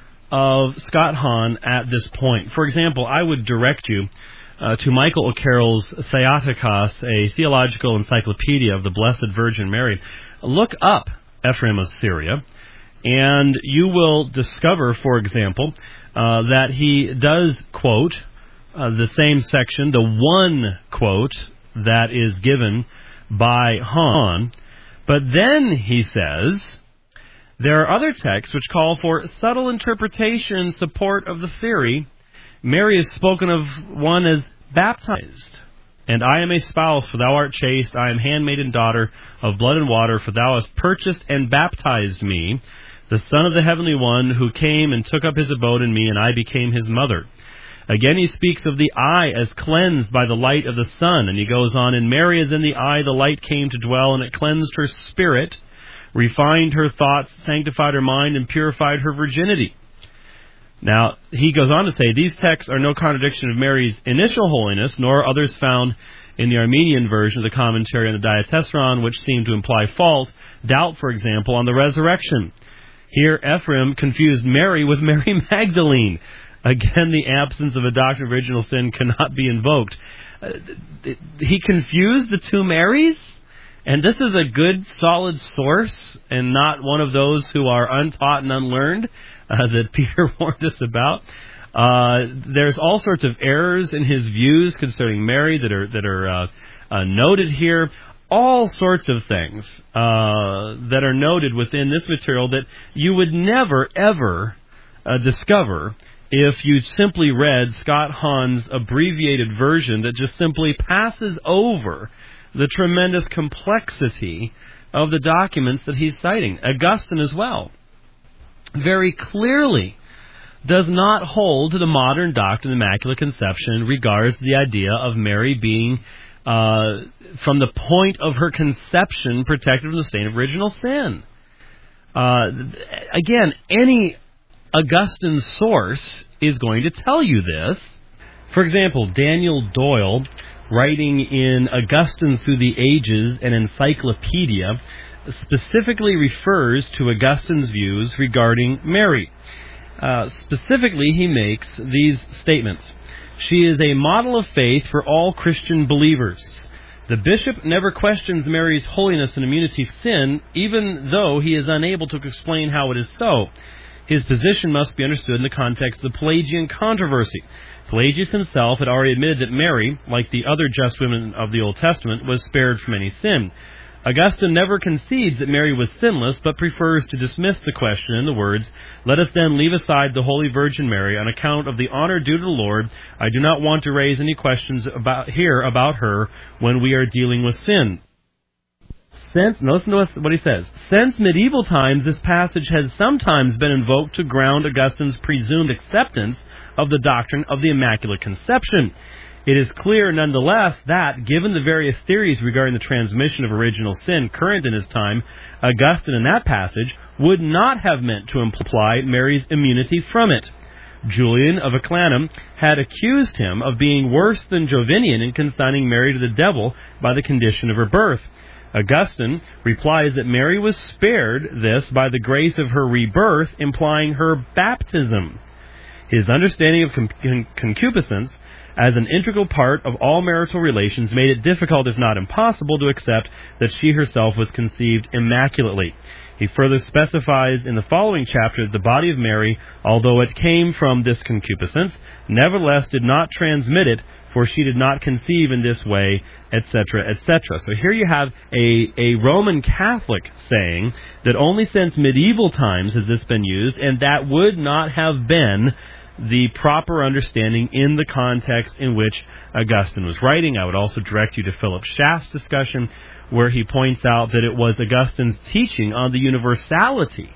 of Scott Hahn at this point. For example, I would direct you uh, to Michael O'Carroll's Theotokos, a theological encyclopedia of the Blessed Virgin Mary. Look up Ephrem of Syria, and you will discover, for example, uh, that he does quote uh, the same section, the one quote that is given by Hahn, but then he says, there are other texts which call for subtle interpretation in support of the theory. Mary is spoken of one as baptized. And I am a spouse, for thou art chaste. I am handmaid and daughter of blood and water, for thou hast purchased and baptized me, the Son of the Heavenly One, who came and took up his abode in me, and I became his mother. Again, he speaks of the eye as cleansed by the light of the sun. And he goes on, and Mary as in the eye the light came to dwell, and it cleansed her spirit, refined her thoughts, sanctified her mind, and purified her virginity. Now, he goes on to say, these texts are no contradiction of Mary's initial holiness, nor are others found in the Armenian version of the commentary on the Diatessaron, which seem to imply fault, doubt, for example, on the resurrection. Here, Ephrem confused Mary with Mary Magdalene. Again, the absence of a doctrine of original sin cannot be invoked. Uh, he confused the two Marys? And this is a good, solid source, and not one of those who are untaught and unlearned uh, that Peter warned us about. Uh, there's all sorts of errors in his views concerning Mary that are that are uh, uh, noted here. All sorts of things uh, that are noted within this material that you would never, ever uh, discover if you simply read Scott Hahn's abbreviated version that just simply passes over the tremendous complexity of the documents that he's citing. Augustine as well very clearly does not hold to the modern doctrine of Immaculate Conception in regards to the idea of Mary being, uh, from the point of her conception, protected from the stain of original sin. Uh, again, any Augustine's source is going to tell you this. For example, Daniel Doyle, writing in Augustine Through the Ages, an encyclopedia, specifically refers to Augustine's views regarding Mary. Uh, specifically, he makes these statements. She is a model of faith for all Christian believers. The bishop never questions Mary's holiness and immunity from sin, even though he is unable to explain how it is so. His position must be understood in the context of the Pelagian controversy. Pelagius himself had already admitted that Mary, like the other just women of the Old Testament, was spared from any sin. Augustine never concedes that Mary was sinless, but prefers to dismiss the question in the words, "Let us then leave aside the Holy Virgin Mary on account of the honor due to the Lord. I do not want to raise any questions about here about her when we are dealing with sin." Since, listen to what he says. Since medieval times, this passage has sometimes been invoked to ground Augustine's presumed acceptance of the doctrine of the Immaculate Conception. It is clear, nonetheless, that, given the various theories regarding the transmission of original sin current in his time, Augustine in that passage would not have meant to imply Mary's immunity from it. Julian of Eclanum had accused him of being worse than Jovinian in consigning Mary to the devil by the condition of her birth. Augustine replies that Mary was spared this by the grace of her rebirth, implying her baptism. His understanding of con- concupiscence as an integral part of all marital relations made it difficult, if not impossible, to accept that she herself was conceived immaculately. He further specifies in the following chapter that the body of Mary, although it came from this concupiscence, nevertheless did not transmit it, for she did not conceive in this way, et cetera, et cetera. So here you have a, a Roman Catholic saying that only since medieval times has this been used, and that would not have been the proper understanding in the context in which Augustine was writing. I would also direct you to Philip Schaff's discussion, where he points out that it was Augustine's teaching on the universality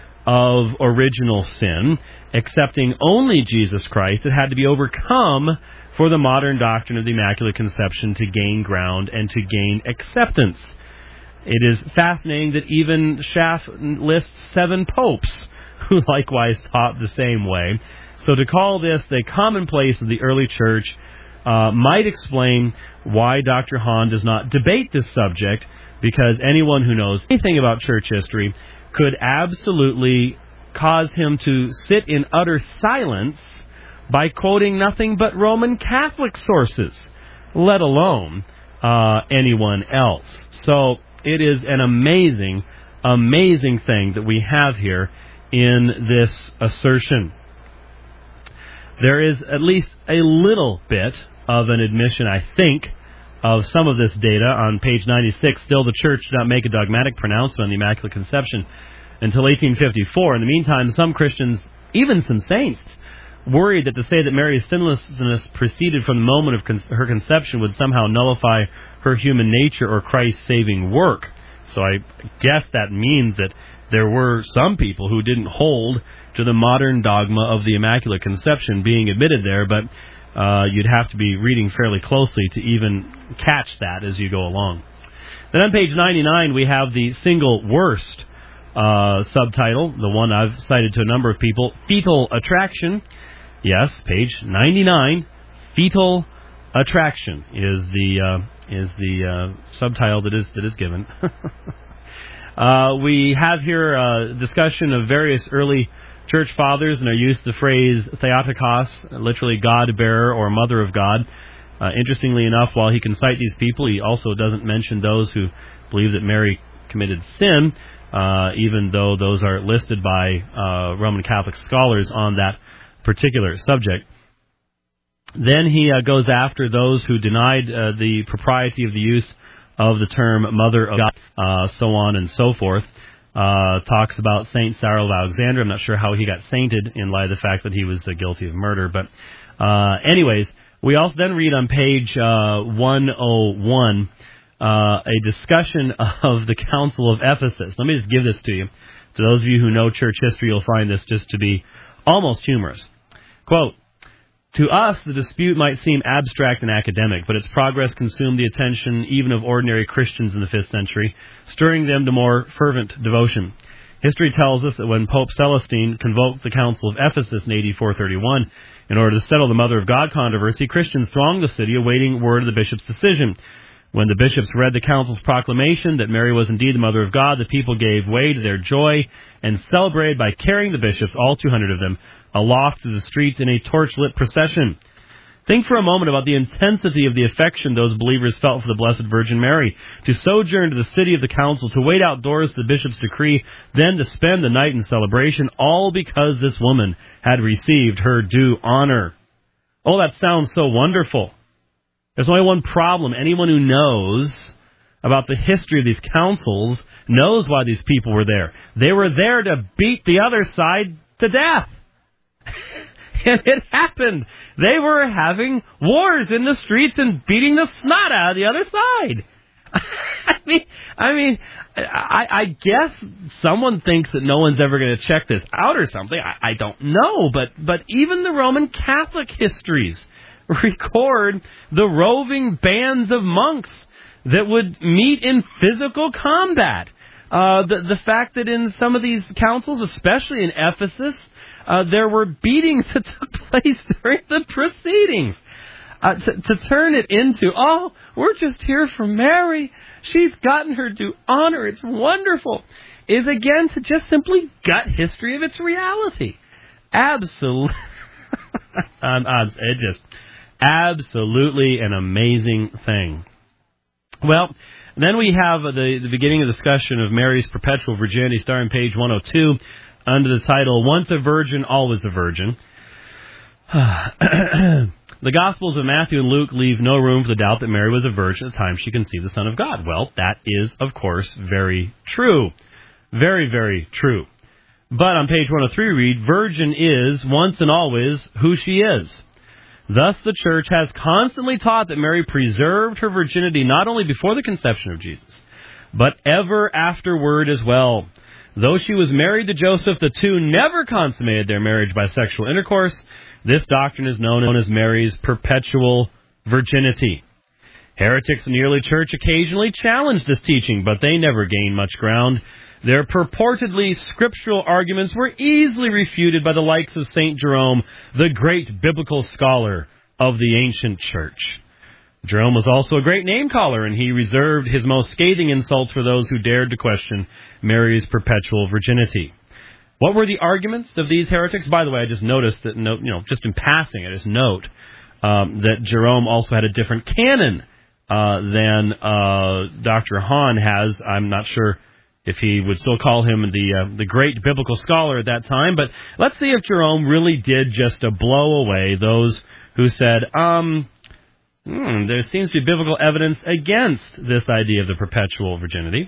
of original sin, accepting only Jesus Christ, that had to be overcome for the modern doctrine of the Immaculate Conception to gain ground and to gain acceptance. It is fascinating that even Schaff lists seven popes who likewise taught the same way. So to call this a commonplace of the early church uh, might explain why Doctor Hahn does not debate this subject, because anyone who knows anything about church history could absolutely cause him to sit in utter silence by quoting nothing but Roman Catholic sources, let alone uh, anyone else. So it is an amazing, amazing thing that we have here in this assertion. There is at least a little bit of an admission, I think, of some of this data on page ninety-six. Still, the Church did not make a dogmatic pronouncement on the Immaculate Conception until eighteen fifty-four. In the meantime, some Christians, even some saints, worried that to say that Mary's sinlessness proceeded from the moment of con- her conception would somehow nullify her human nature or Christ's saving work. So I guess that means that there were some people who didn't hold to the modern dogma of the Immaculate Conception being admitted there, but uh, you'd have to be reading fairly closely to even catch that as you go along. Then on page ninety-nine, we have the single worst uh, subtitle, the one I've cited to a number of people, Fetal Attraction. Yes, page ninety-nine, Fetal Attraction is the uh, is the uh, subtitle that is that is given. uh, we have here a discussion of various early church fathers and their use of the phrase Theotokos, literally God-bearer or Mother of God. Uh, interestingly enough, while he can cite these people, he also doesn't mention those who believe that Mary committed sin, uh, even though those are listed by uh, Roman Catholic scholars on that particular subject. Then he uh, goes after those who denied uh, the propriety of the use of the term Mother of God, uh, so on and so forth. Uh, talks about Saint Cyril of Alexandria. I'm not sure how he got sainted in light of the fact that he was uh, guilty of murder. But uh, anyways, we also then read on page uh, one oh one uh, a discussion of the Council of Ephesus. Let me just give this to you. To those of you who know church history, you'll find this just to be almost humorous. Quote, "To us, the dispute might seem abstract and academic, but its progress consumed the attention even of ordinary Christians in the fifth century, stirring them to more fervent devotion. History tells us that when Pope Celestine convoked the Council of Ephesus in A D four thirty-one in order to settle the Mother of God controversy, Christians thronged the city awaiting word of the bishop's decision. When the bishops read the council's proclamation that Mary was indeed the Mother of God, the people gave way to their joy and celebrated by carrying the bishops, all two hundred of them, aloft through the streets in a torch-lit procession. Think for a moment about the intensity of the affection those believers felt for the Blessed Virgin Mary. To sojourn to the city of the council, to wait outdoors the bishop's decree, then to spend the night in celebration, all because this woman had received her due honor. Oh, that sounds so wonderful. There's only one problem. Anyone who knows about the history of these councils knows why these people were there. They were there to beat the other side to death. And it happened. They were having wars in the streets and beating the snot out of the other side. I mean, I mean, I, I guess someone thinks that no one's ever going to check this out or something. I, I don't know, but but even the Roman Catholic histories record the roving bands of monks that would meet in physical combat. Uh, the the fact that in some of these councils, especially in Ephesus, Uh, there were beatings that took place during the proceedings. Uh, to, to turn it into, oh, we're just here for Mary. She's gotten her due honor. It's wonderful. Is again to just simply gut history of its reality. Absolutely. um, um, it just absolutely an amazing thing. Well, then we have the, the beginning of the discussion of Mary's perpetual virginity, starting page one oh two. Under the title, Once a Virgin, Always a Virgin. The Gospels of Matthew and Luke leave no room for the doubt that Mary was a virgin at the time she conceived the Son of God. Well, that is, of course, very true. Very, very true. But on page one oh three, read, Virgin is, once and always, who she is. Thus, the Church has constantly taught that Mary preserved her virginity not only before the conception of Jesus, but ever afterward as well. Though she was married to Joseph, the two never consummated their marriage by sexual intercourse. This doctrine is known as Mary's perpetual virginity. Heretics in the early church occasionally challenged this teaching, but they never gained much ground. Their purportedly scriptural arguments were easily refuted by the likes of Saint Jerome, the great biblical scholar of the ancient church. Jerome was also a great name-caller, and he reserved his most scathing insults for those who dared to question Mary's perpetual virginity. What were the arguments of these heretics? By the way, I just noticed that, you know, just in passing, I just note um, that Jerome also had a different canon uh, than uh, Doctor Hahn has. I'm not sure if he would still call him the uh, the great biblical scholar at that time, but let's see if Jerome really did just to blow away those who said, um... Hmm, there seems to be biblical evidence against this idea of the perpetual virginity.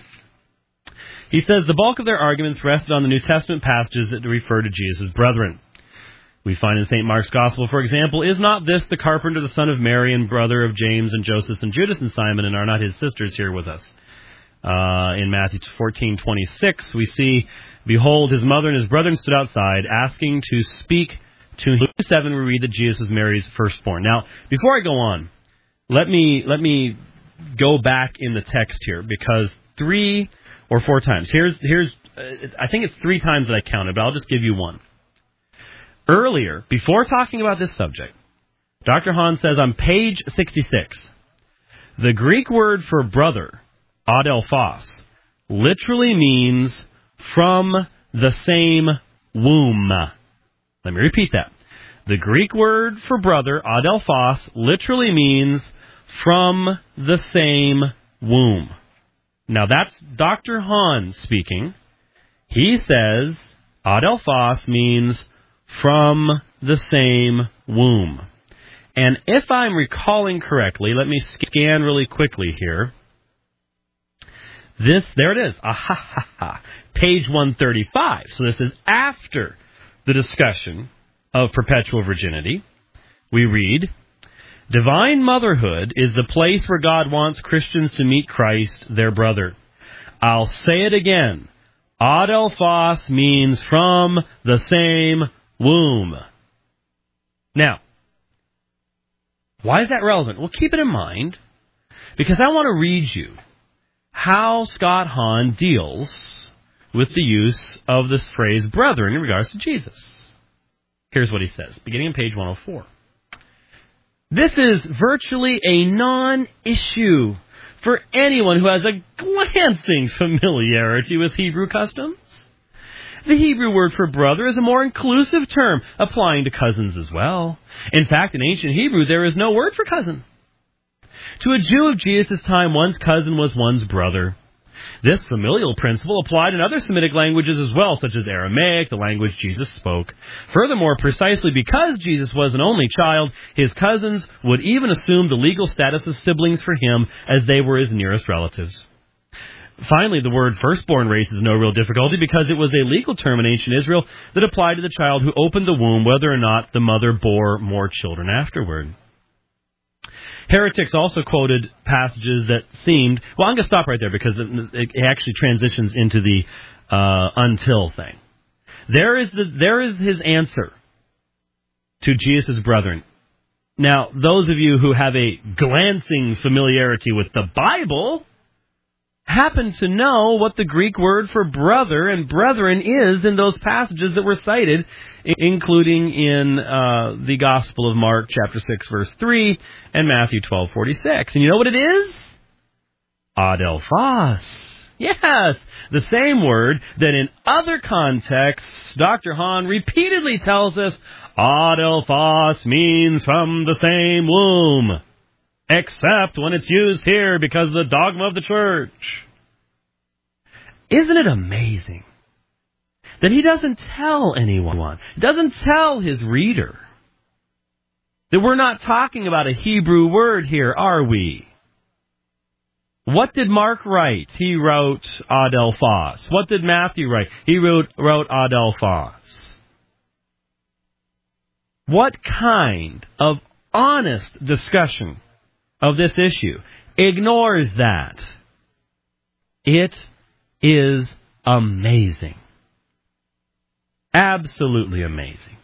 He says the bulk of their arguments rested on the New Testament passages that refer to Jesus' brethren. We find in Saint Mark's Gospel, for example, is not this the carpenter, the son of Mary, and brother of James and Joseph and Judas and Simon, and are not his sisters here with us? Uh, in Matthew fourteen twenty-six, we see, behold, his mother and his brethren stood outside, asking to speak to him. Luke seven, we read that Jesus was Mary's firstborn. Now, before I go on, Let me let me go back in the text here, because three or four times. Here's here's uh, I think it's three times that I counted, but I'll just give you one. Earlier, before talking about this subject, Doctor Hahn says on page sixty-six, the Greek word for brother, adelphos, literally means from the same womb. Let me repeat that. The Greek word for brother, adelphos, literally means from the same womb. Now, that's Doctor Hahn speaking. He says adelphos means from the same womb. And if I'm recalling correctly, let me scan really quickly here. This, there it is. Ah, ha, ha, ha. Page one thirty-five. So this is after the discussion of perpetual virginity. We read, Divine motherhood is the place where God wants Christians to meet Christ, their brother. I'll say it again. Adelphos means from the same womb. Now, why is that relevant? Well, keep it in mind, because I want to read you how Scott Hahn deals with the use of this phrase brethren in regards to Jesus. Here's what he says, beginning on page one oh four. This is virtually a non-issue for anyone who has a glancing familiarity with Hebrew customs. The Hebrew word for brother is a more inclusive term, applying to cousins as well. In fact, in ancient Hebrew, there is no word for cousin. To a Jew of Jesus' time, one's cousin was one's brother. This familial principle applied in other Semitic languages as well, such as Aramaic, the language Jesus spoke. Furthermore, precisely because Jesus was an only child, his cousins would even assume the legal status of siblings for him as they were his nearest relatives. Finally, the word firstborn raises no real difficulty because it was a legal term in ancient Israel that applied to the child who opened the womb, whether or not the mother bore more children afterward. Heretics also quoted passages that seemed... Well, I'm going to stop right there because it, it actually transitions into the uh, until thing. There is the there is his answer to Jesus' brethren. Now, those of you who have a glancing familiarity with the Bible happen to know what the Greek word for brother and brethren is in those passages that were cited, including in uh, the Gospel of Mark, chapter six, verse three, and Matthew twelve, forty-six. And you know what it is? Adelphos. Yes, the same word that in other contexts, Doctor Hahn repeatedly tells us Adelphos means from the same womb. Except when it's used here because of the dogma of the church. Isn't it amazing that he doesn't tell anyone, doesn't tell his reader, that we're not talking about a Hebrew word here, are we? What did Mark write? He wrote Adelphos. What did Matthew write? He wrote, wrote Adelphos. What kind of honest discussion of this issue ignores that? It is amazing. Absolutely amazing.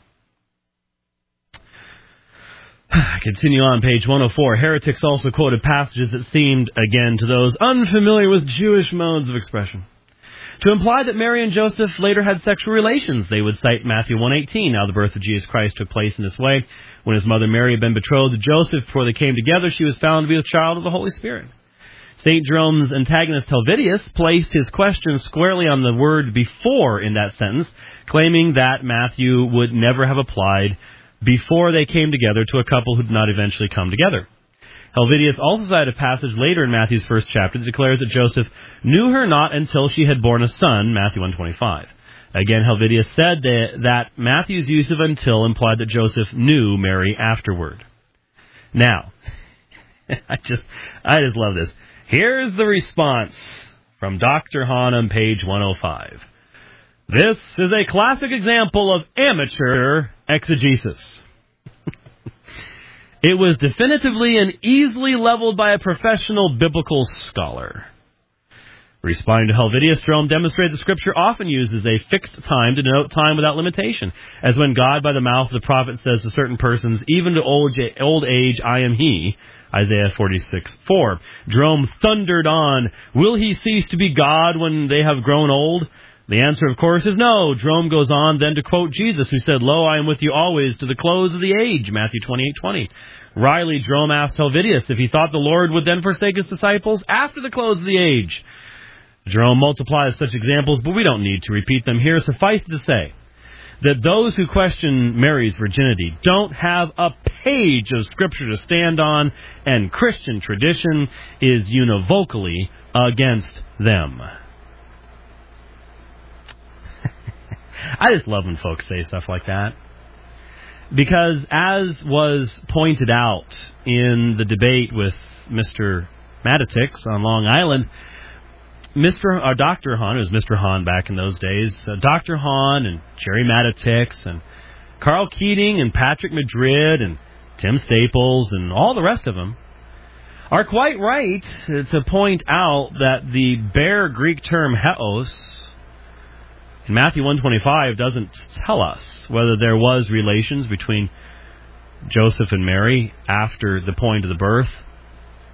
Continue on page one oh four. Heretics also quoted passages that seemed, again, to those unfamiliar with Jewish modes of expression, to imply that Mary and Joseph later had sexual relations. They would cite Matthew one eighteen. Now the birth of Jesus Christ took place in this way. When his mother Mary had been betrothed to Joseph before they came together, she was found to be the child of the Holy Spirit. Saint Jerome's antagonist Helvidius placed his question squarely on the word before in that sentence, claiming that Matthew would never have applied before they came together to a couple who did not eventually come together. Helvidius also cited a passage later in Matthew's first chapter that declares that Joseph knew her not until she had borne a son, Matthew one twenty-five. Again, Helvidius said that, that Matthew's use of until implied that Joseph knew Mary afterward. Now, I just I just love this. Here's the response from Doctor Hahn on page one oh five. This is a classic example of amateur exegesis. It was definitively and easily leveled by a professional biblical scholar. Responding to Helvidius, Jerome demonstrated that Scripture often uses a fixed time to denote time without limitation, as when God by the mouth of the prophet says to certain persons, even to old, old age I am he, Isaiah forty-six four. Jerome thundered on, will he cease to be God when they have grown old? The answer, of course, is no. Jerome goes on then to quote Jesus, who said, lo, I am with you always to the close of the age, Matthew twenty-eight twenty. Wryly, Jerome asked Helvidius if he thought the Lord would then forsake his disciples after the close of the age. Jerome multiplies such examples, but we don't need to repeat them here. Suffice to say that those who question Mary's virginity don't have a page of Scripture to stand on, and Christian tradition is univocally against them. I just love when folks say stuff like that. Because as was pointed out in the debate with Mister Matitix on Long Island, Mister or Doctor Hahn, it was Mister Hahn back in those days, uh, Doctor Hahn and Jerry Matitix and Carl Keating and Patrick Madrid and Tim Staples and all the rest of them are quite right to point out that the bare Greek term heos in Matthew one twenty-five doesn't tell us whether there was relations between Joseph and Mary after the point of the birth.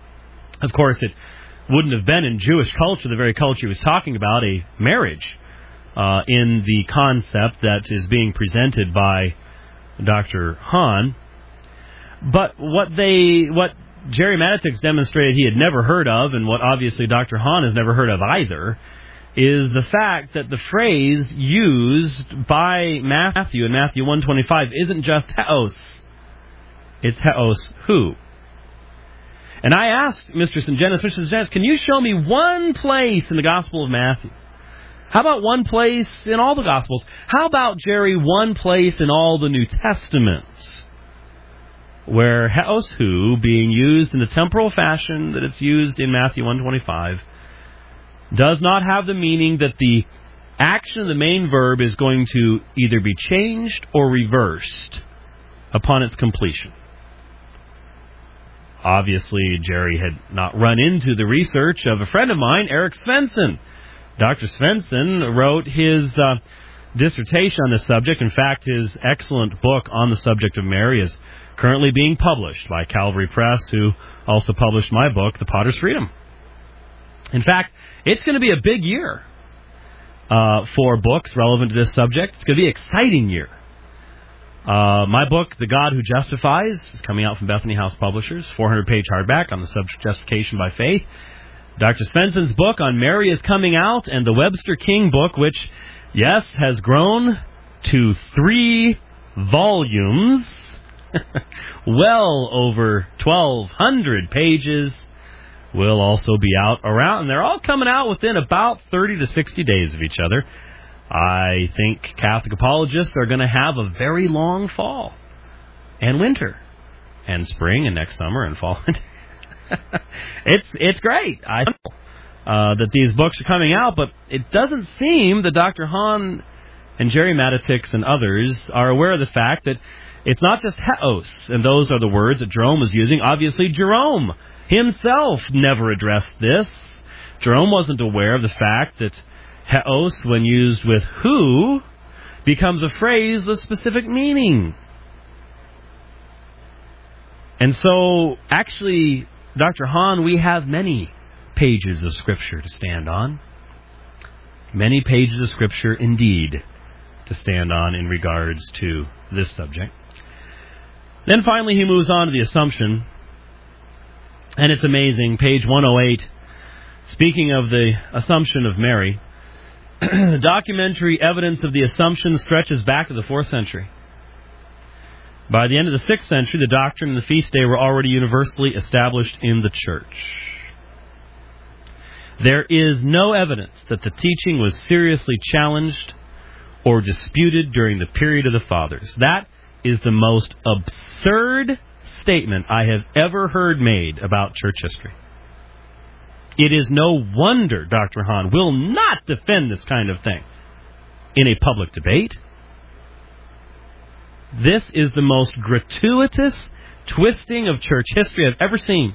Of course, it wouldn't have been in Jewish culture, the very culture he was talking about, a marriage uh, in the concept that is being presented by Doctor Hahn. But what they, what Jerry Matitix demonstrated he had never heard of, and what obviously Doctor Hahn has never heard of either, is the fact that the phrase used by Matthew in Matthew one twenty-five isn't just heos. It's heos who. And I asked Mister Sungenis, Mister Sungenis, can you show me one place in the Gospel of Matthew? How about one place in all the Gospels? How about, Jerry, one place in all the New Testaments where heos who, being used in the temporal fashion that it's used in Matthew one twenty-five, does not have the meaning that the action of the main verb is going to either be changed or reversed upon its completion? Obviously, Jerry had not run into the research of a friend of mine, Eric Svensson. Doctor Svensson wrote his uh, dissertation on this subject. In fact, his excellent book on the subject of Mary is currently being published by Calvary Press, who also published my book, The Potter's Freedom. In fact, it's going to be a big year uh, for books relevant to this subject. It's going to be an exciting year. Uh, my book, The God Who Justifies, is coming out from Bethany House Publishers, four hundred page hardback on the subject Justification by Faith. Doctor Svensson's book on Mary is coming out, and the Webster King book, which, yes, has grown to three volumes, well over twelve hundred pages, will also be out around, and they're all coming out within about thirty to sixty days of each other. I think Catholic apologists are going to have a very long fall and winter and spring and next summer and fall. it's it's great. I know uh, that these books are coming out, but it doesn't seem that Doctor Hahn and Jerry Matitix and others are aware of the fact that it's not just heos, and those are the words that Jerome was using. Obviously, Jerome himself never addressed this. Jerome wasn't aware of the fact that heos, when used with who, becomes a phrase with specific meaning. And so, actually, Doctor Hahn, we have many pages of Scripture to stand on. Many pages of Scripture, indeed, to stand on in regards to this subject. Then finally he moves on to the Assumption. And it's amazing, page one oh eight, speaking of the Assumption of Mary, documentary evidence of the Assumption stretches back to the fourth century. By the end of the sixth century, the doctrine and the feast day were already universally established in the church. There is no evidence that the teaching was seriously challenged or disputed during the period of the Fathers. That is the most absurd statement I have ever heard made about church history. It is no wonder Doctor Hahn will not defend this kind of thing in a public debate. This is the most gratuitous twisting of church history I've ever seen.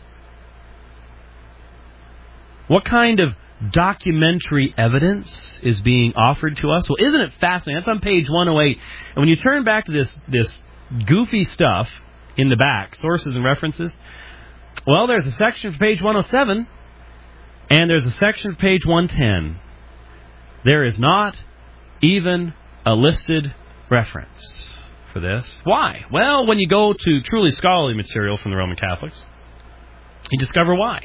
What kind of documentary evidence is being offered to us? Well, isn't it fascinating? That's on page one oh eight. And when you turn back to this, this goofy stuff in the back, sources and references, well, there's a section for page one oh seven, and there's a section for page one ten. There is not even a listed reference for this. Why? Well, when you go to truly scholarly material from the Roman Catholics, you discover why.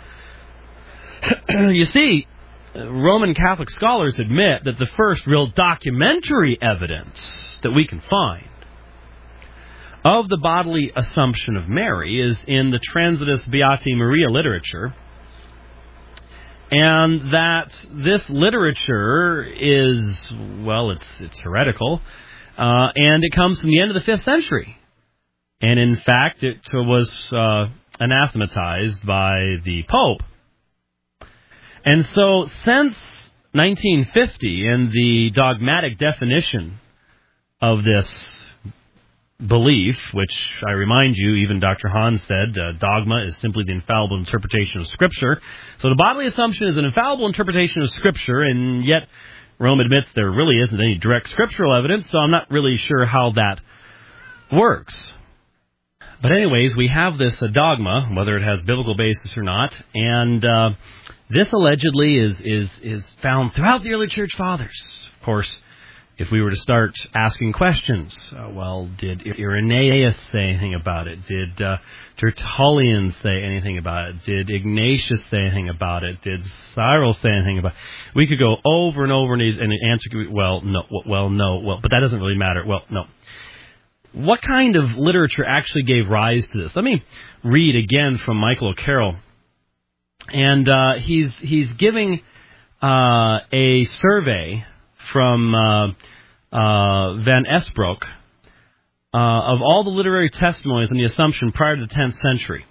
You see, Roman Catholic scholars admit that the first real documentary evidence that we can find of the bodily Assumption of Mary is in the Transitus Beati Maria literature, and that this literature is, well, it's it's heretical, uh, and it comes from the end of the fifth century. And in fact, it was uh, anathematized by the Pope. And so, since nineteen fifty, and the dogmatic definition of this belief, which I remind you, even Doctor Hahn said, uh, dogma is simply the infallible interpretation of Scripture. So the bodily Assumption is an infallible interpretation of Scripture, and yet Rome admits there really isn't any direct scriptural evidence, so I'm not really sure how that works. But anyways, we have this uh, dogma, whether it has biblical basis or not, and uh, This allegedly is, is, is found throughout the early church fathers. Of course, if we were to start asking questions, uh, well, did Irenaeus say anything about it? Did uh, Tertullian say anything about it? Did Ignatius say anything about it? Did Cyril say anything about it? We could go over and over, and the answer could be, well, no, well, no, well, but that doesn't really matter. Well, no. What kind of literature actually gave rise to this? Let me read again from Michael O'Carroll. And uh, he's he's giving uh, a survey from uh, uh, Van Esbroek uh, of all the literary testimonies on the Assumption prior to the tenth century.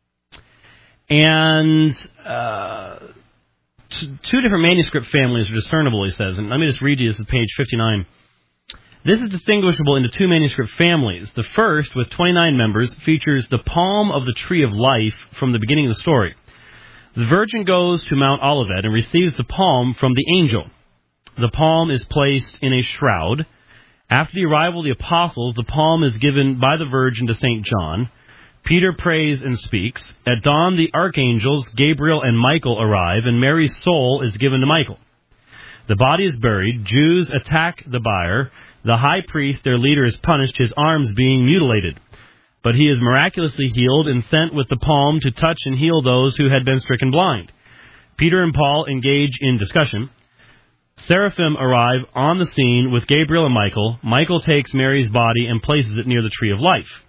And uh, t- two different manuscript families are discernible, he says. And let me just read you, this is page fifty-nine. This is distinguishable into two manuscript families. The first, with twenty-nine members, features the palm of the tree of life from the beginning of the story. The Virgin goes to Mount Olivet and receives the palm from the angel. The palm is placed in a shroud. After the arrival of the apostles, the palm is given by the Virgin to Saint John. Peter prays and speaks. At dawn, the archangels, Gabriel and Michael, arrive, and Mary's soul is given to Michael. The body is buried. Jews attack the bier. The high priest, their leader, is punished, his arms being mutilated. But he is miraculously healed and sent with the palm to touch and heal those who had been stricken blind. Peter and Paul engage in discussion. Seraphim arrive on the scene with Gabriel and Michael. Michael takes Mary's body and places it near the tree of life.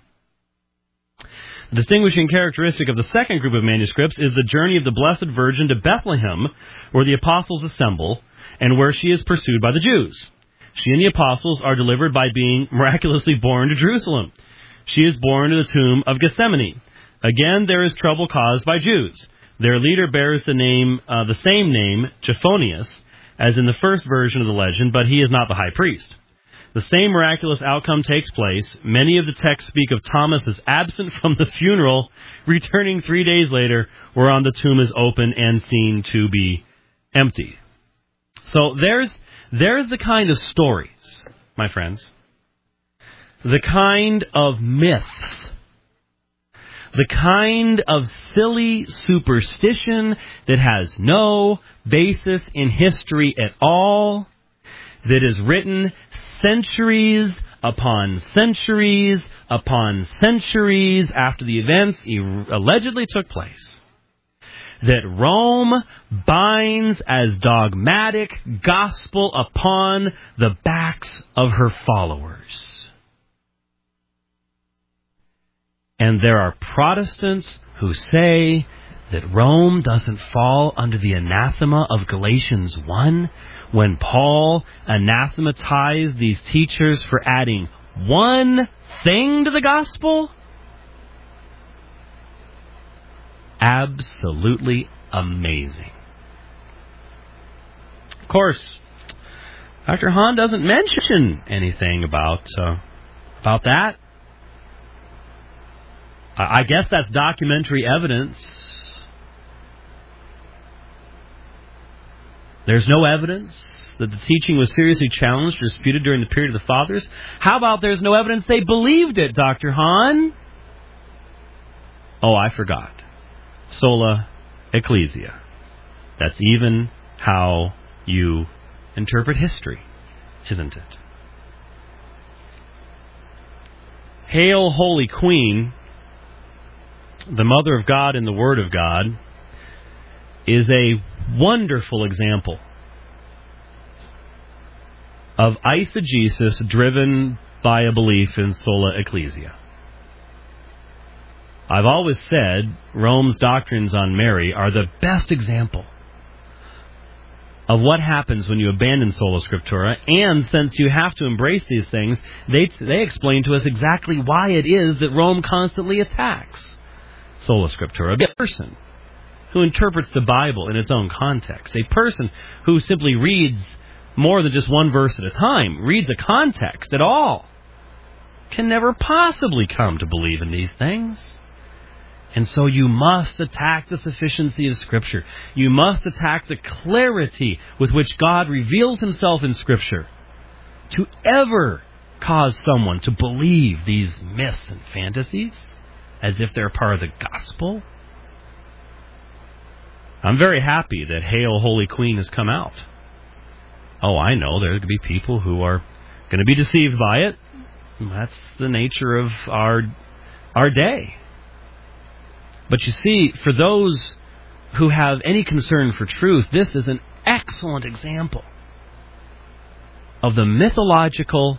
The distinguishing characteristic of the second group of manuscripts is the journey of the Blessed Virgin to Bethlehem, where the apostles assemble, and where she is pursued by the Jews. She and the apostles are delivered by being miraculously born to Jerusalem. She is born to the tomb of Gethsemane. Again, there is trouble caused by Jews. Their leader bears the name, uh, the same name, Jephonius, as in the first version of the legend, but he is not the high priest. The same miraculous outcome takes place. Many of the texts speak of Thomas as absent from the funeral, returning three days later, whereon the tomb is open and seen to be empty. So there's there's the kind of stories, my friends. The kind of myths, the kind of silly superstition that has no basis in history at all, that is written centuries upon centuries upon centuries after the events allegedly took place, that Rome binds as dogmatic gospel upon the backs of her followers. And there are Protestants who say that Rome doesn't fall under the anathema of Galatians one when Paul anathematized these teachers for adding one thing to the gospel? Absolutely amazing. Of course, Doctor Hahn doesn't mention anything about uh, about that. I guess that's documentary evidence. There's no evidence that the teaching was seriously challenged or disputed during the period of the Fathers. How about there's no evidence they believed it, Doctor Hahn? Oh, I forgot. Sola Ecclesia. That's even how you interpret history, isn't it? Hail, Holy Queen, the Mother of God and the Word of God, is a wonderful example of eisegesis driven by a belief in sola ecclesia. I've always said Rome's doctrines on Mary are the best example of what happens when you abandon sola scriptura, and since you have to embrace these things, they, they explain to us exactly why it is that Rome constantly attacks sola scriptura. A person who interprets the Bible in its own context, a person who simply reads more than just one verse at a time, reads a context at all, can never possibly come to believe in these things. And so you must attack the sufficiency of Scripture. You must attack the clarity with which God reveals Himself in Scripture to ever cause someone to believe these myths and fantasies as if they're part of the gospel. I'm very happy that Hail, Holy Queen has come out. Oh, I know there are going to be people who are going to be deceived by it. That's the nature of our our day. But you see, for those who have any concern for truth, this is an excellent example of the mythological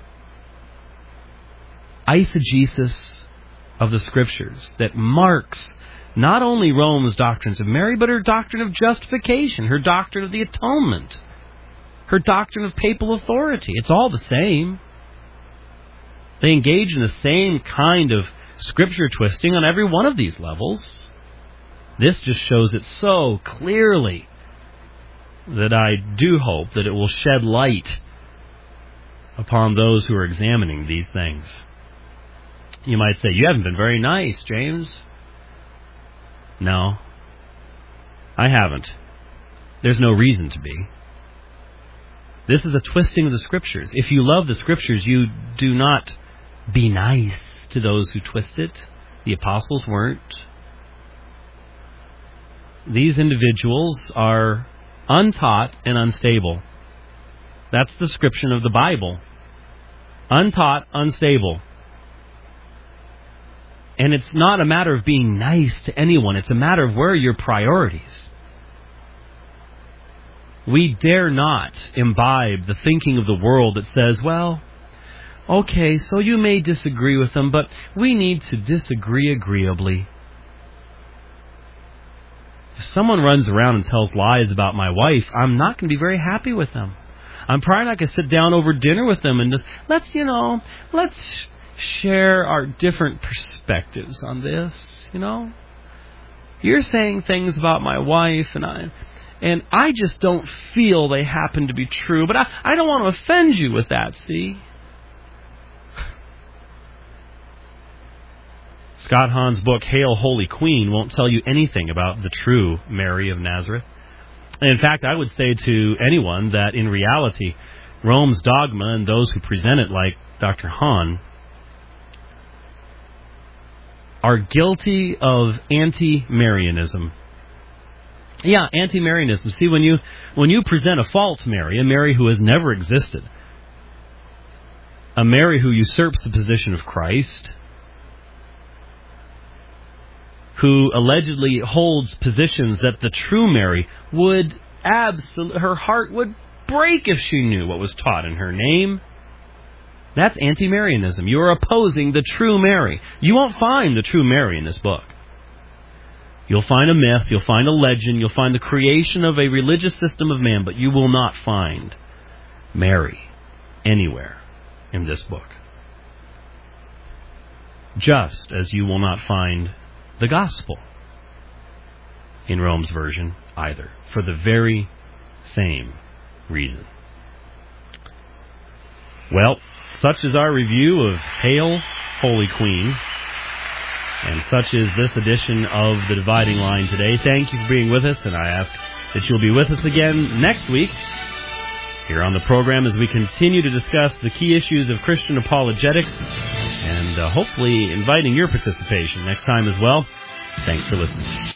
eisegesis of the Scriptures that marks not only Rome's doctrines of Mary, but her doctrine of justification, her doctrine of the atonement, her doctrine of papal authority. It's all the same. They engage in the same kind of Scripture twisting on every one of these levels. This just shows it so clearly that I do hope that it will shed light upon those who are examining these things. You might say, you haven't been very nice, James. No, I haven't. There's no reason to be. This is a twisting of the Scriptures. If you love the Scriptures, you do not be nice to those who twist it. The apostles weren't. These individuals are untaught and unstable. That's the description of the Bible. Untaught, unstable. And it's not a matter of being nice to anyone. It's a matter of where are your priorities. We dare not imbibe the thinking of the world that says, well, okay, so you may disagree with them, but we need to disagree agreeably. If someone runs around and tells lies about my wife, I'm not going to be very happy with them. I'm probably not going to sit down over dinner with them and just, let's, you know, let's share our different perspectives on this, you know. You're saying things about my wife, and I and I just don't feel they happen to be true, but I, I don't want to offend you with that, see? Scott Hahn's book, Hail, Holy Queen, won't tell you anything about the true Mary of Nazareth. And in fact, I would say to anyone that in reality, Rome's dogma and those who present it like Doctor Hahn are guilty of anti-Marianism. Yeah, anti-Marianism. See, when you when you present a false Mary, a Mary who has never existed, a Mary who usurps the position of Christ, who allegedly holds positions that the true Mary would absolutely, her heart would break if she knew what was taught in her name. That's anti-Marianism. You are opposing the true Mary. You won't find the true Mary in this book. You'll find a myth, you'll find a legend, you'll find the creation of a religious system of man, but you will not find Mary anywhere in this book. Just as you will not find the gospel in Rome's version either, for the very same reason. Well, such is our review of Hail, Holy Queen, and such is this edition of The Dividing Line today. Thank you for being with us, and I ask that you'll be with us again next week here on the program as we continue to discuss the key issues of Christian apologetics, and uh, hopefully inviting your participation next time as well. Thanks for listening.